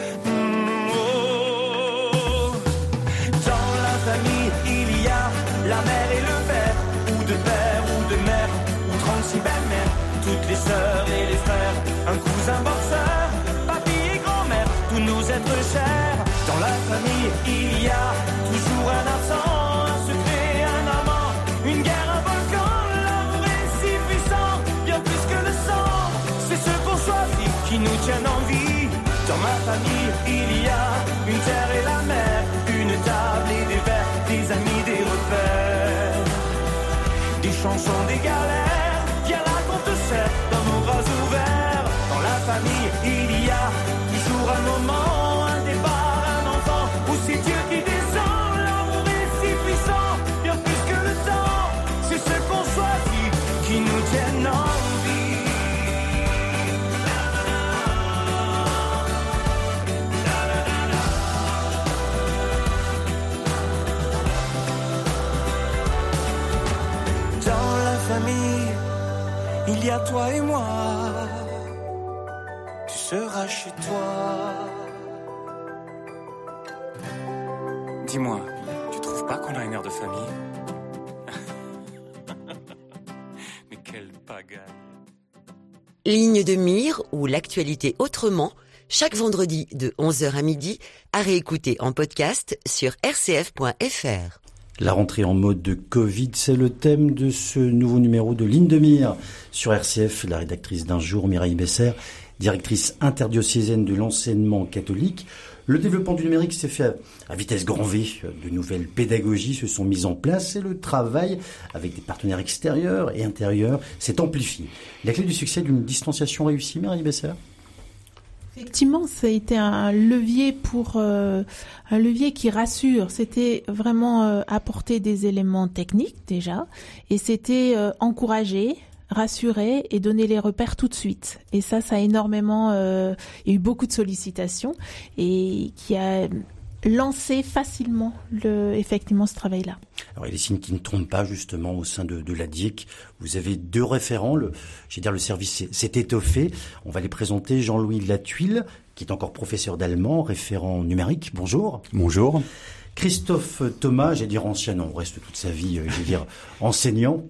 Dans la famille, il y a la mère et le père, ou de père ou de mère, ou 36 belles-mères, toutes les sœurs et les frères, un cousin boxeur, papy et grand-mère, tous nos êtres chers. Dans la famille, famille, il y a toujours un absent, un secret, un amant, une guerre, un volcan. L'amour est si puissant, bien plus que le sang. C'est ce qu'on choisit qui nous tiennent en vie. Dans ma famille, il y a une terre et la mer, une table et des verres, des amis, des repères, des chansons, des galères. Viens là qu'on te serre dans nos bras ouverts. Dans la famille, il y a toujours un moment, un départ, un enfant, ou c'est Dieu qui descend. L'amour est si puissant, bien plus que le temps. C'est ce qu'on choisit qui nous tiennent en vie. Dans la famille, il y a toi et moi. Tu seras chez toi. Dis-moi, tu trouves pas qu'on a une air de famille? Mais quelle pagaille. Ligne de mire ou l'actualité autrement, chaque vendredi de 11h à midi, à réécouter en podcast sur rcf.fr. La rentrée en mode de Covid, c'est le thème de ce nouveau numéro de Ligne de mire sur RCF. La rédactrice d'un jour, Mireille Besser, directrice interdiocésaine de l'enseignement catholique. Le développement du numérique s'est fait à vitesse grand V. De nouvelles pédagogies se sont mises en place et le travail avec des partenaires extérieurs et intérieurs s'est amplifié. La clé du succès d'une distanciation réussie, Mireille Besser ? Effectivement, ça a été un levier un levier qui rassure. C'était vraiment apporter des éléments techniques déjà, et c'était encourager, rassurer et donner les repères tout de suite. Et ça a énormément, il y a eu beaucoup de sollicitations et qui a lancé facilement effectivement ce travail-là. Alors il y a des signes qui ne trompent pas justement au sein de la DIEC. Vous avez 2 référents, le service s'est étoffé. On va les présenter. Jean-Louis Latuile, qui est encore professeur d'allemand, référent numérique. Bonjour. Bonjour. Christophe Thomas, ancien, on reste toute sa vie, enseignant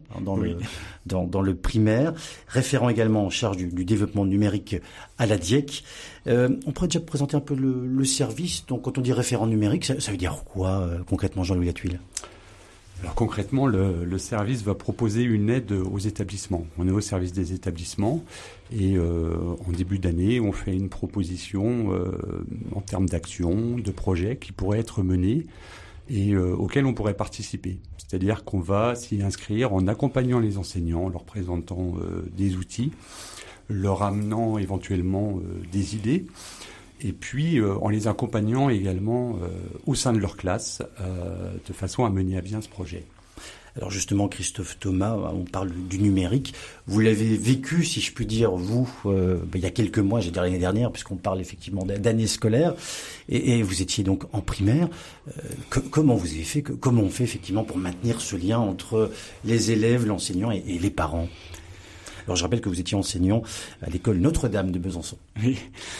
dans le primaire, référent également en charge du développement numérique à la DIEC. On pourrait déjà présenter un peu le service. Donc quand on dit référent numérique, ça veut dire quoi concrètement, Jean-Louis Latuile ? Alors concrètement, le service va proposer une aide aux établissements. On est au service des établissements et en début d'année, on fait une proposition en termes d'actions, de projets qui pourraient être menés et auxquels on pourrait participer. C'est-à-dire qu'on va s'y inscrire en accompagnant les enseignants, en leur présentant des outils, leur amenant éventuellement des idées. Et puis en les accompagnant également au sein de leur classe, de façon à mener à bien ce projet. Alors justement, Christophe Thomas, on parle du numérique. Vous l'avez vécu, si je puis dire, vous, il y a quelques mois, l'année dernière, puisqu'on parle effectivement d'année scolaire, et vous étiez donc en primaire. Comment vous avez fait, comment on fait effectivement pour maintenir ce lien entre les élèves, l'enseignant et les parents ? Alors je rappelle que vous étiez enseignant à l'école Notre-Dame de Besançon. Oui.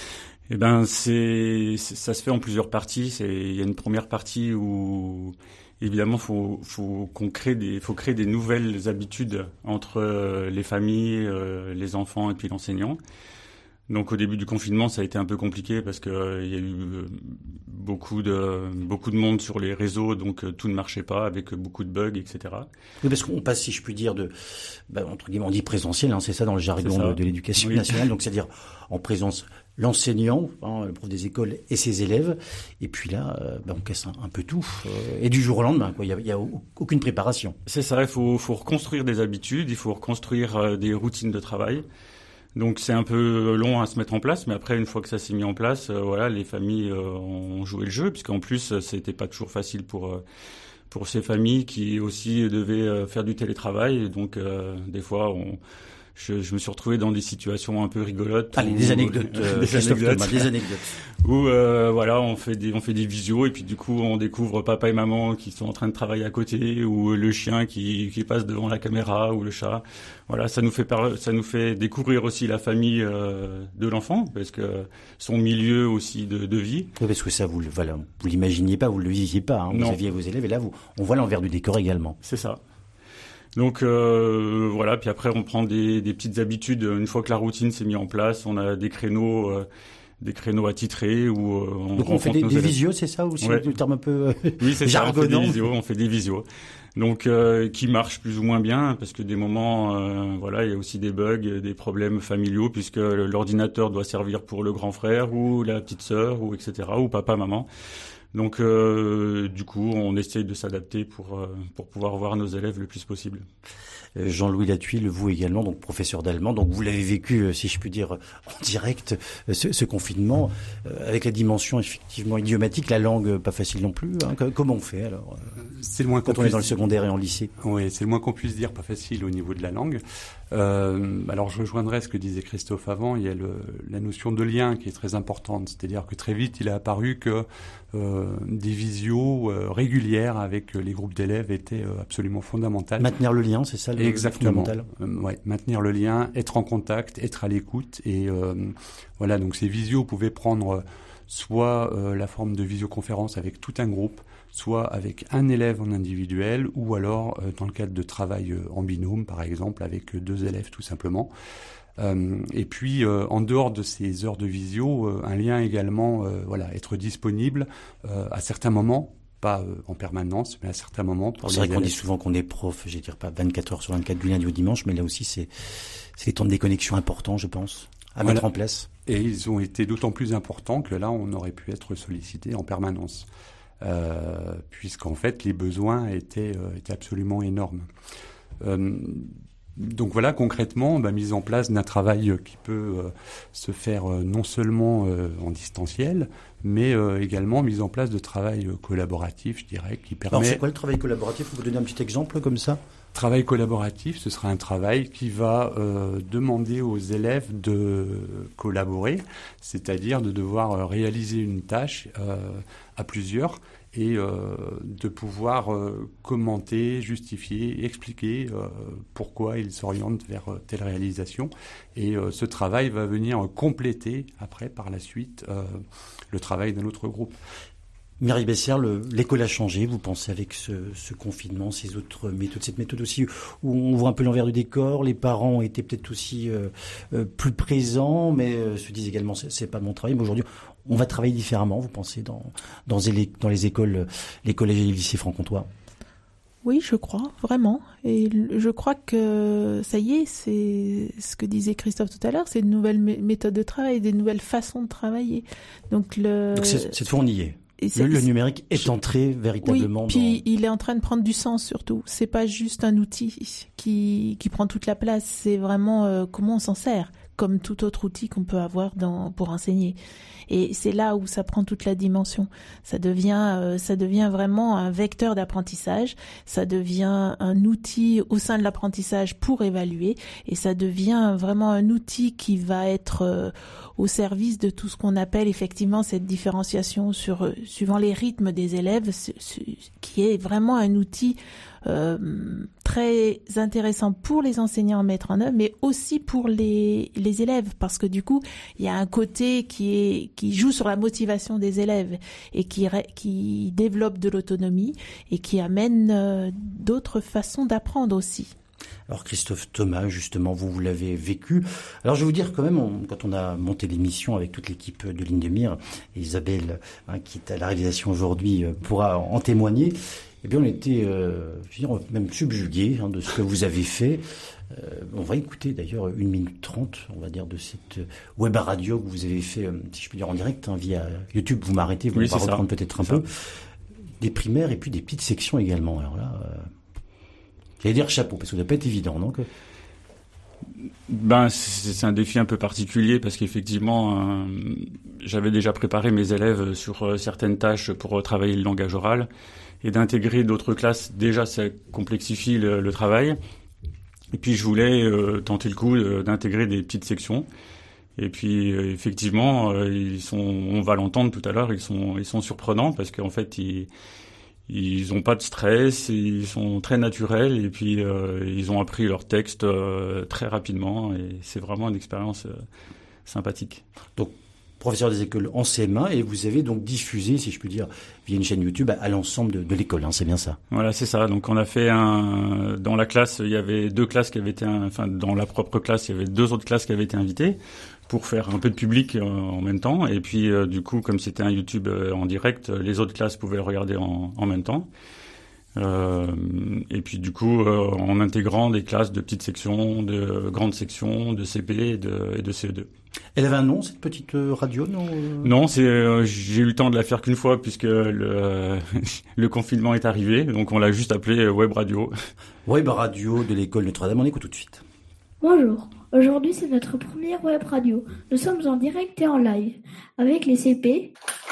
Ça se fait en plusieurs parties. Il y a une première partie où évidemment faut créer des nouvelles habitudes entre les familles, les enfants et puis l'enseignant. Donc au début du confinement, ça a été un peu compliqué parce que il y a eu beaucoup de monde sur les réseaux, donc tout ne marchait pas, avec beaucoup de bugs, etc. Oui, parce qu'on passe, si je puis dire, entre guillemets, on dit présentiel, c'est ça dans le jargon de l'éducation nationale, donc c'est-à-dire en présence l'enseignant, le prof des écoles et ses élèves, et puis là, on casse un peu tout, et du jour au lendemain, il y a aucune préparation. C'est ça, il faut reconstruire des habitudes, il faut reconstruire des routines de travail. Donc c'est un peu long à se mettre en place, mais après une fois que ça s'est mis en place, les familles ont joué le jeu, puisqu'en plus c'était pas toujours facile pour ces familles qui aussi devaient faire du télétravail. Et donc des fois je me suis retrouvé dans des situations un peu rigolotes. Allez, des anecdotes. Des anecdotes. Où on fait des visios et puis du coup on découvre papa et maman qui sont en train de travailler à côté, ou le chien qui passe devant la caméra, ou le chat. Voilà, ça nous fait découvrir aussi la famille de l'enfant, parce que son milieu aussi de vie. Oui, parce que ça vous l'imaginiez pas, vous le viviez pas. Vous aviez vos élèves et là on voit l'envers du décor également. C'est ça. Donc puis après on prend des petites habitudes. Une fois que la routine s'est mise en place, on a des créneaux créneaux attitrés où donc on fait des visios, c'est ça, ou c'est le terme un peu oui, c'est jargonnant. On fait des visios. Donc qui marchent plus ou moins bien parce que des moments il y a aussi des bugs, des problèmes familiaux puisque l'ordinateur doit servir pour le grand frère ou la petite sœur ou etc. ou papa, maman. Donc du coup, on essaye de s'adapter pour pouvoir voir nos élèves le plus possible. Jean-Louis Latuile, vous également, donc professeur d'allemand, donc vous l'avez vécu, si je puis dire, en direct, ce confinement, avec la dimension effectivement idiomatique, la langue pas facile non plus. Hein. Comment on fait alors C'est le moins quand on est dans le secondaire et en lycée. Oui, c'est le moins qu'on puisse dire, pas facile au niveau de la langue. Alors je rejoindrai ce que disait Christophe avant, il y a la notion de lien qui est très importante, c'est-à-dire que très vite il est apparu que des visios régulières avec les groupes d'élèves étaient absolument fondamentales. Maintenir le lien, c'est ça le fondamental. Ouais, maintenir le lien, être en contact, être à l'écoute et donc ces visios pouvaient prendre soit la forme de visioconférence avec tout un groupe, soit avec un élève en individuel, ou alors dans le cadre de travail en binôme, par exemple, avec 2 élèves tout simplement. Et puis, en dehors de ces heures de visio, un lien également, être disponible à certains moments, pas en permanence, mais à certains moments. C'est vrai qu'on dit souvent qu'on est prof, je ne dirais pas 24 heures sur 24 du lundi au dimanche, mais là aussi c'est des temps de déconnexion importants, je pense, à mettre en place. Et ils ont été d'autant plus importants que là, on aurait pu être sollicité en permanence. Puisqu'en fait les besoins étaient absolument énormes. Donc voilà, concrètement, mise en place d'un travail qui peut se faire non seulement en distanciel, mais également mise en place de travail collaboratif, je dirais, qui permet... Alors c'est quoi le travail collaboratif ? Vous pouvez donner un petit exemple comme ça ? Travail collaboratif, ce sera un travail qui va demander aux élèves de collaborer, c'est-à-dire de devoir réaliser une tâche à plusieurs et de pouvoir commenter, justifier, expliquer pourquoi ils s'orientent vers telle réalisation. Et ce travail va venir compléter après, par la suite, le travail d'un autre groupe. Mireille Bessière, l'école a changé, vous pensez, avec ce confinement, ces autres méthodes, cette méthode aussi où on voit un peu l'envers du décor, les parents étaient peut-être aussi plus présents, mais se disent également c'est pas mon travail, mais aujourd'hui on va travailler différemment, vous pensez, dans les écoles, les collèges et les lycées franc-comtois? Oui, je crois, vraiment. Et je crois que ça y est, c'est ce que disait Christophe tout à l'heure, c'est une nouvelle méthode de travail, des nouvelles façons de travailler. Donc cette fois on y est. Le numérique est entré véritablement. Oui, puis il est en train de prendre du sens surtout. C'est pas juste un outil qui prend toute la place. C'est vraiment comment on s'en sert, comme tout autre outil qu'on peut avoir pour enseigner. Et c'est là où ça prend toute la dimension. Ça devient vraiment un vecteur d'apprentissage. Ça devient un outil au sein de l'apprentissage pour évaluer. Et ça devient vraiment un outil qui va être au service de tout ce qu'on appelle effectivement cette différenciation suivant les rythmes des élèves, qui est vraiment un outil très intéressant pour les enseignants à mettre en œuvre, mais aussi pour les élèves, parce que du coup, il y a un côté qui joue sur la motivation des élèves et qui développe de l'autonomie et qui amène d'autres façons d'apprendre aussi. Alors Christophe Thomas, justement, vous l'avez vécu. Alors je vais vous dire quand même, quand on a monté l'émission avec toute l'équipe de Ligne de Mire, et Isabelle, qui est à la réalisation aujourd'hui, pourra en témoigner, eh bien on était même subjugués de ce que vous avez fait. On va écouter d'ailleurs 1 minute 30, on va dire, de cette web radio que vous avez fait, si je peux dire en direct, via YouTube. Vous m'arrêtez, vous allez reprendre peut-être un peu. Des primaires et puis des petites sections également. Alors là... J'allais dire chapeau, parce que ça ne doit pas être évident, non ? C'est un défi un peu particulier, parce qu'effectivement, j'avais déjà préparé mes élèves sur certaines tâches pour travailler le langage oral, et d'intégrer d'autres classes, déjà ça complexifie le travail. Et puis je voulais tenter le coup d'intégrer des petites sections. Et puis effectivement, on va l'entendre tout à l'heure, ils sont surprenants, parce qu'en fait, ils ont pas de stress, ils sont très naturels, et puis ils ont appris leur texte très rapidement, et c'est vraiment une expérience sympathique. Donc professeur des écoles en CM1 et vous avez donc diffusé, si je puis dire, via une chaîne YouTube à l'ensemble de l'école, hein, c'est bien ça? Voilà, c'est ça. Donc on a fait dans la classe, il y avait 2 classes qui avaient été, dans la propre classe, il y avait 2 autres classes qui avaient été invitées pour faire un peu de public en même temps. Et puis du coup, comme c'était un YouTube en direct, les autres classes pouvaient le regarder en même temps. Et puis du coup, en intégrant des classes de petites sections, de grandes sections, de CP et de CE2. Elle avait un nom, cette petite radio, non? Non, j'ai eu le temps de la faire qu'une fois puisque le confinement est arrivé, donc on l'a juste appelée Web Radio. Web Radio de l'école Notre-Dame, on écoute tout de suite. Bonjour, aujourd'hui c'est notre première web radio. Nous sommes en direct et en live avec les CP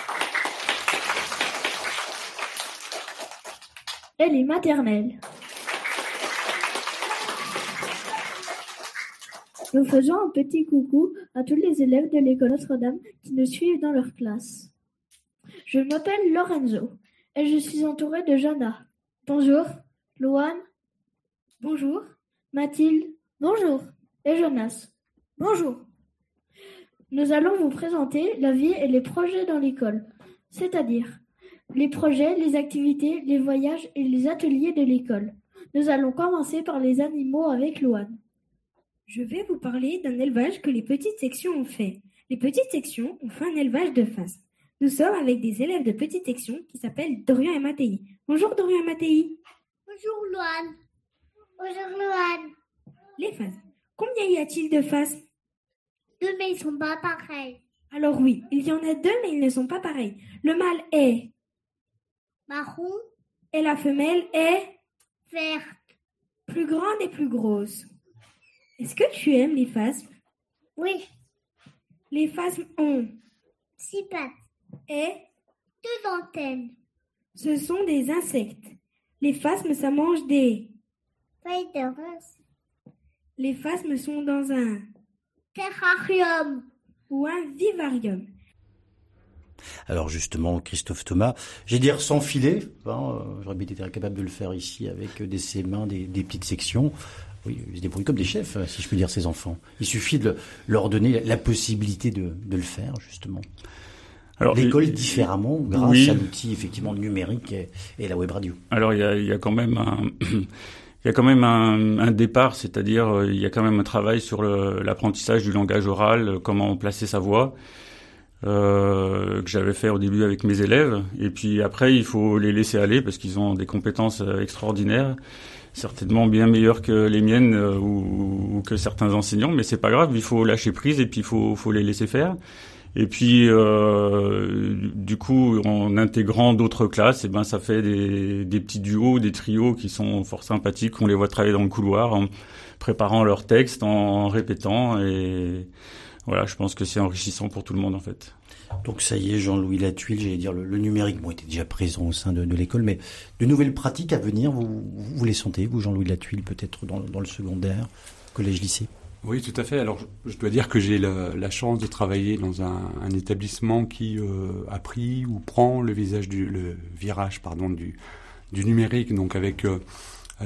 et les maternelles. Nous faisons un petit coucou à tous les élèves de l'école Notre-Dame qui nous suivent dans leur classe. Je m'appelle Lorenzo et je suis entouré de Jana. Bonjour. Louane. Bonjour. Mathilde. Bonjour. Et Jonas. Bonjour. Nous allons vous présenter la vie et les projets dans l'école, c'est-à-dire les projets, les activités, les voyages et les ateliers de l'école. Nous allons commencer par les animaux avec Louane. Je vais vous parler d'un élevage que les petites sections ont fait. Les petites sections ont fait un élevage de phasmes. Nous sommes avec des élèves de petites sections qui s'appellent Dorian et Mattei. Bonjour Dorian et Mattei. Bonjour Louane. Bonjour Louane. Les phasmes. Combien y a-t-il de phasmes? 2, mais ils sont pas pareils. Alors oui, il y en a 2, mais ils ne sont pas pareils. Le mâle est marron et la femelle est verte. Plus grande et plus grosse. Est-ce que tu aimes les phasmes? Oui. Les phasmes ont 6 pattes et 2 antennes. Ce sont des insectes. Les phasmes, ça mange des feuilles de rose. Les phasmes sont dans un terrarium ou un vivarium. Alors justement, Christophe Thomas, j'ai dire sans filet, j'aurais bien été capable de le faire ici avec des CM1, des petites sections. Oui, ils se débrouillent comme des chefs, si je peux dire, ces enfants. Il suffit de leur donner la possibilité de le faire, justement. Alors, l'école différemment grâce à l'outil effectivement numérique et la web radio. Alors il y a quand même un départ, c'est-à-dire il y a quand même un travail sur l'apprentissage du langage oral, comment placer sa voix, que j'avais fait au début avec mes élèves. Et puis après, il faut les laisser aller parce qu'ils ont des compétences extraordinaires, certainement bien meilleures que les miennes ou que certains enseignants, mais c'est pas grave, il faut lâcher prise et puis il faut les laisser faire. Et puis du coup, en intégrant d'autres classes, ça fait des petits duos, des trios qui sont fort sympathiques. On les voit travailler dans le couloir en préparant leurs textes, en répétant, et voilà, je pense que c'est enrichissant pour tout le monde en fait. Donc ça y est, Jean-Louis Latuile, j'allais dire le numérique était déjà présent au sein de l'école, mais de nouvelles pratiques à venir, vous les sentez, vous Jean-Louis Latuile, peut-être dans le secondaire, collège-lycée? Oui, tout à fait. Alors, je dois dire que j'ai la chance de travailler dans un établissement qui a pris ou prend le virage du numérique, donc avec un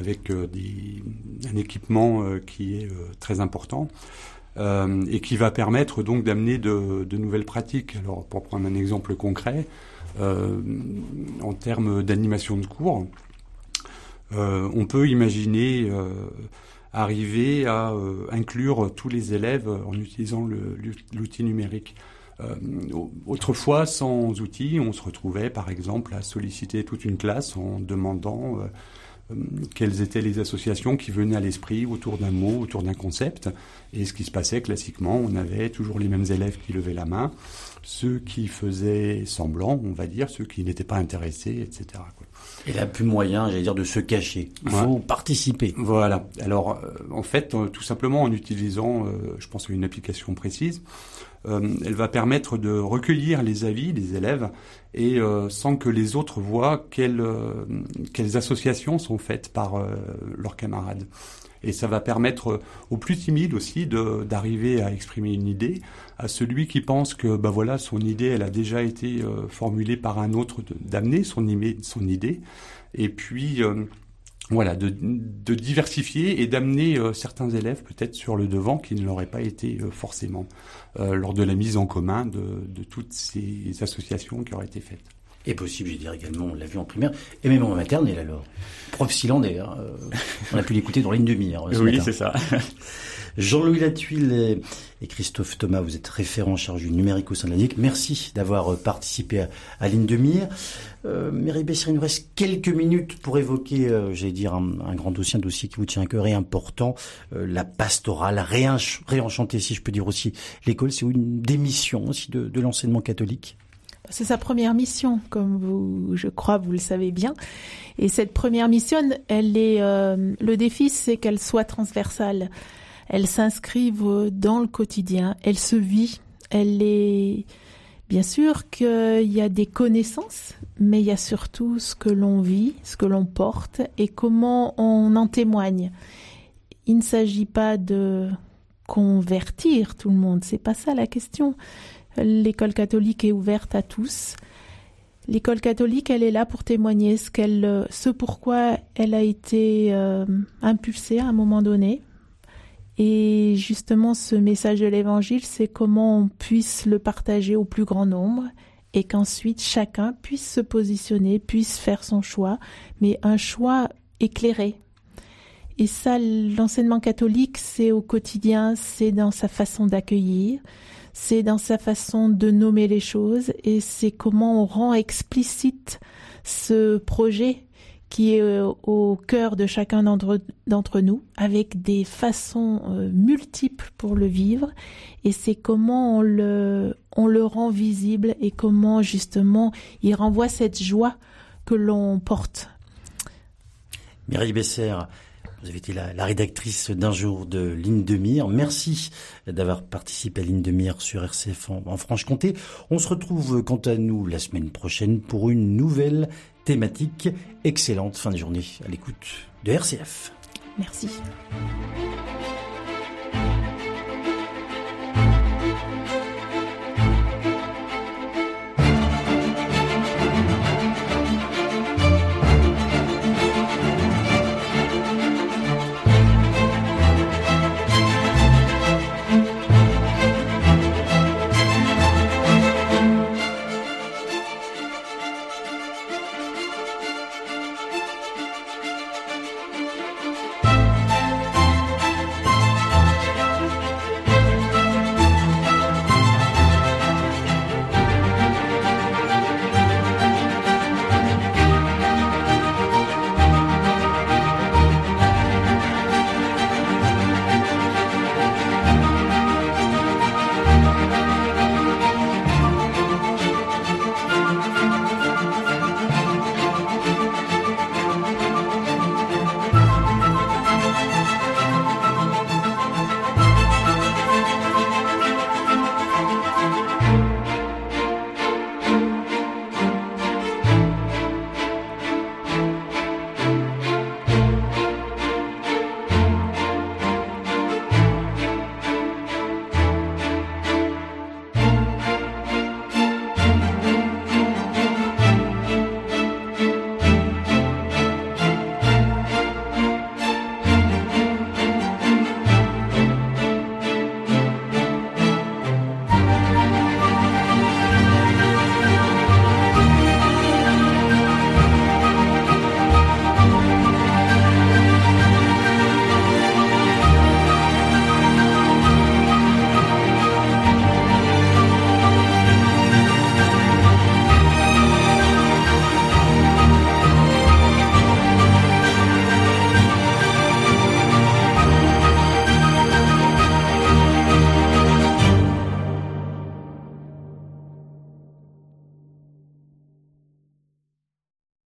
équipement qui est très important. Et qui va permettre donc d'amener de nouvelles pratiques. Alors, pour prendre un exemple concret, en termes d'animation de cours, on peut imaginer arriver à inclure tous les élèves en utilisant l'outil numérique. Autrefois, sans outil, on se retrouvait par exemple à solliciter toute une classe en demandant quelles étaient les associations qui venaient à l'esprit autour d'un mot, autour d'un concept. Et ce qui se passait classiquement, on avait toujours les mêmes élèves qui levaient la main, ceux qui faisaient semblant, on va dire, ceux qui n'étaient pas intéressés, etc. Et là, plus moyen, j'allais dire, de se cacher. Il faut participer. Voilà. Alors, en fait, tout simplement en utilisant, je pense à une application précise, elle va permettre de recueillir les avis des élèves et sans que les autres voient quelles associations sont faites par leurs camarades. Et ça va permettre aux plus timides aussi d'arriver à exprimer une idée, à celui qui pense que son idée elle a déjà été formulée par un autre, d'amener son idée. Et puis Voilà, de diversifier et d'amener certains élèves peut-être sur le devant qui ne l'auraient pas été forcément lors de la mise en commun de toutes ces associations qui auraient été faites. Et possible, je veux dire également, on l'a vu en primaire, et même en maternelle alors. Prof Siland d'ailleurs, on a pu l'écouter dans Ligne de Mire. Oui, c'est ça. Jean-Louis Latuile et Christophe Thomas, vous êtes référents en charge du numérique au sein de la NIC. Merci d'avoir participé à Ligne de Mire. Mireille Bessières, il nous reste quelques minutes pour évoquer, j'allais dire, un grand dossier, un dossier qui vous tient à cœur et important, la pastorale, réenchanter, si je peux dire aussi, l'école. C'est une des missions aussi de l'enseignement catholique. C'est sa première mission, comme je crois, vous le savez bien. Et cette première mission, le défi, c'est qu'elle soit transversale. Elle s'inscrive dans le quotidien, elle se vit, bien sûr qu'il y a des connaissances, mais il y a surtout ce que l'on vit, ce que l'on porte et comment on en témoigne. Il ne s'agit pas de convertir tout le monde, c'est pas ça la question. L'école catholique est ouverte à tous. L'école catholique, elle est là pour témoigner ce pourquoi elle a été impulsée à un moment donné. Et justement, ce message de l'Évangile, c'est comment on puisse le partager au plus grand nombre et qu'ensuite chacun puisse se positionner, puisse faire son choix, mais un choix éclairé. Et ça, l'enseignement catholique, c'est au quotidien, c'est dans sa façon d'accueillir, c'est dans sa façon de nommer les choses et c'est comment on rend explicite ce projet qui est au cœur de chacun d'entre nous, avec des façons multiples pour le vivre, et c'est comment on le rend visible et comment justement il renvoie cette joie que l'on porte. Mireille Bessières, vous avez été la rédactrice d'un jour de Ligne de Mire. Merci d'avoir participé à Ligne de Mire sur RCF en Franche-Comté. On se retrouve quant à nous la semaine prochaine pour une nouvelle thématique. Excellente fin de journée à l'écoute de RCF. Merci.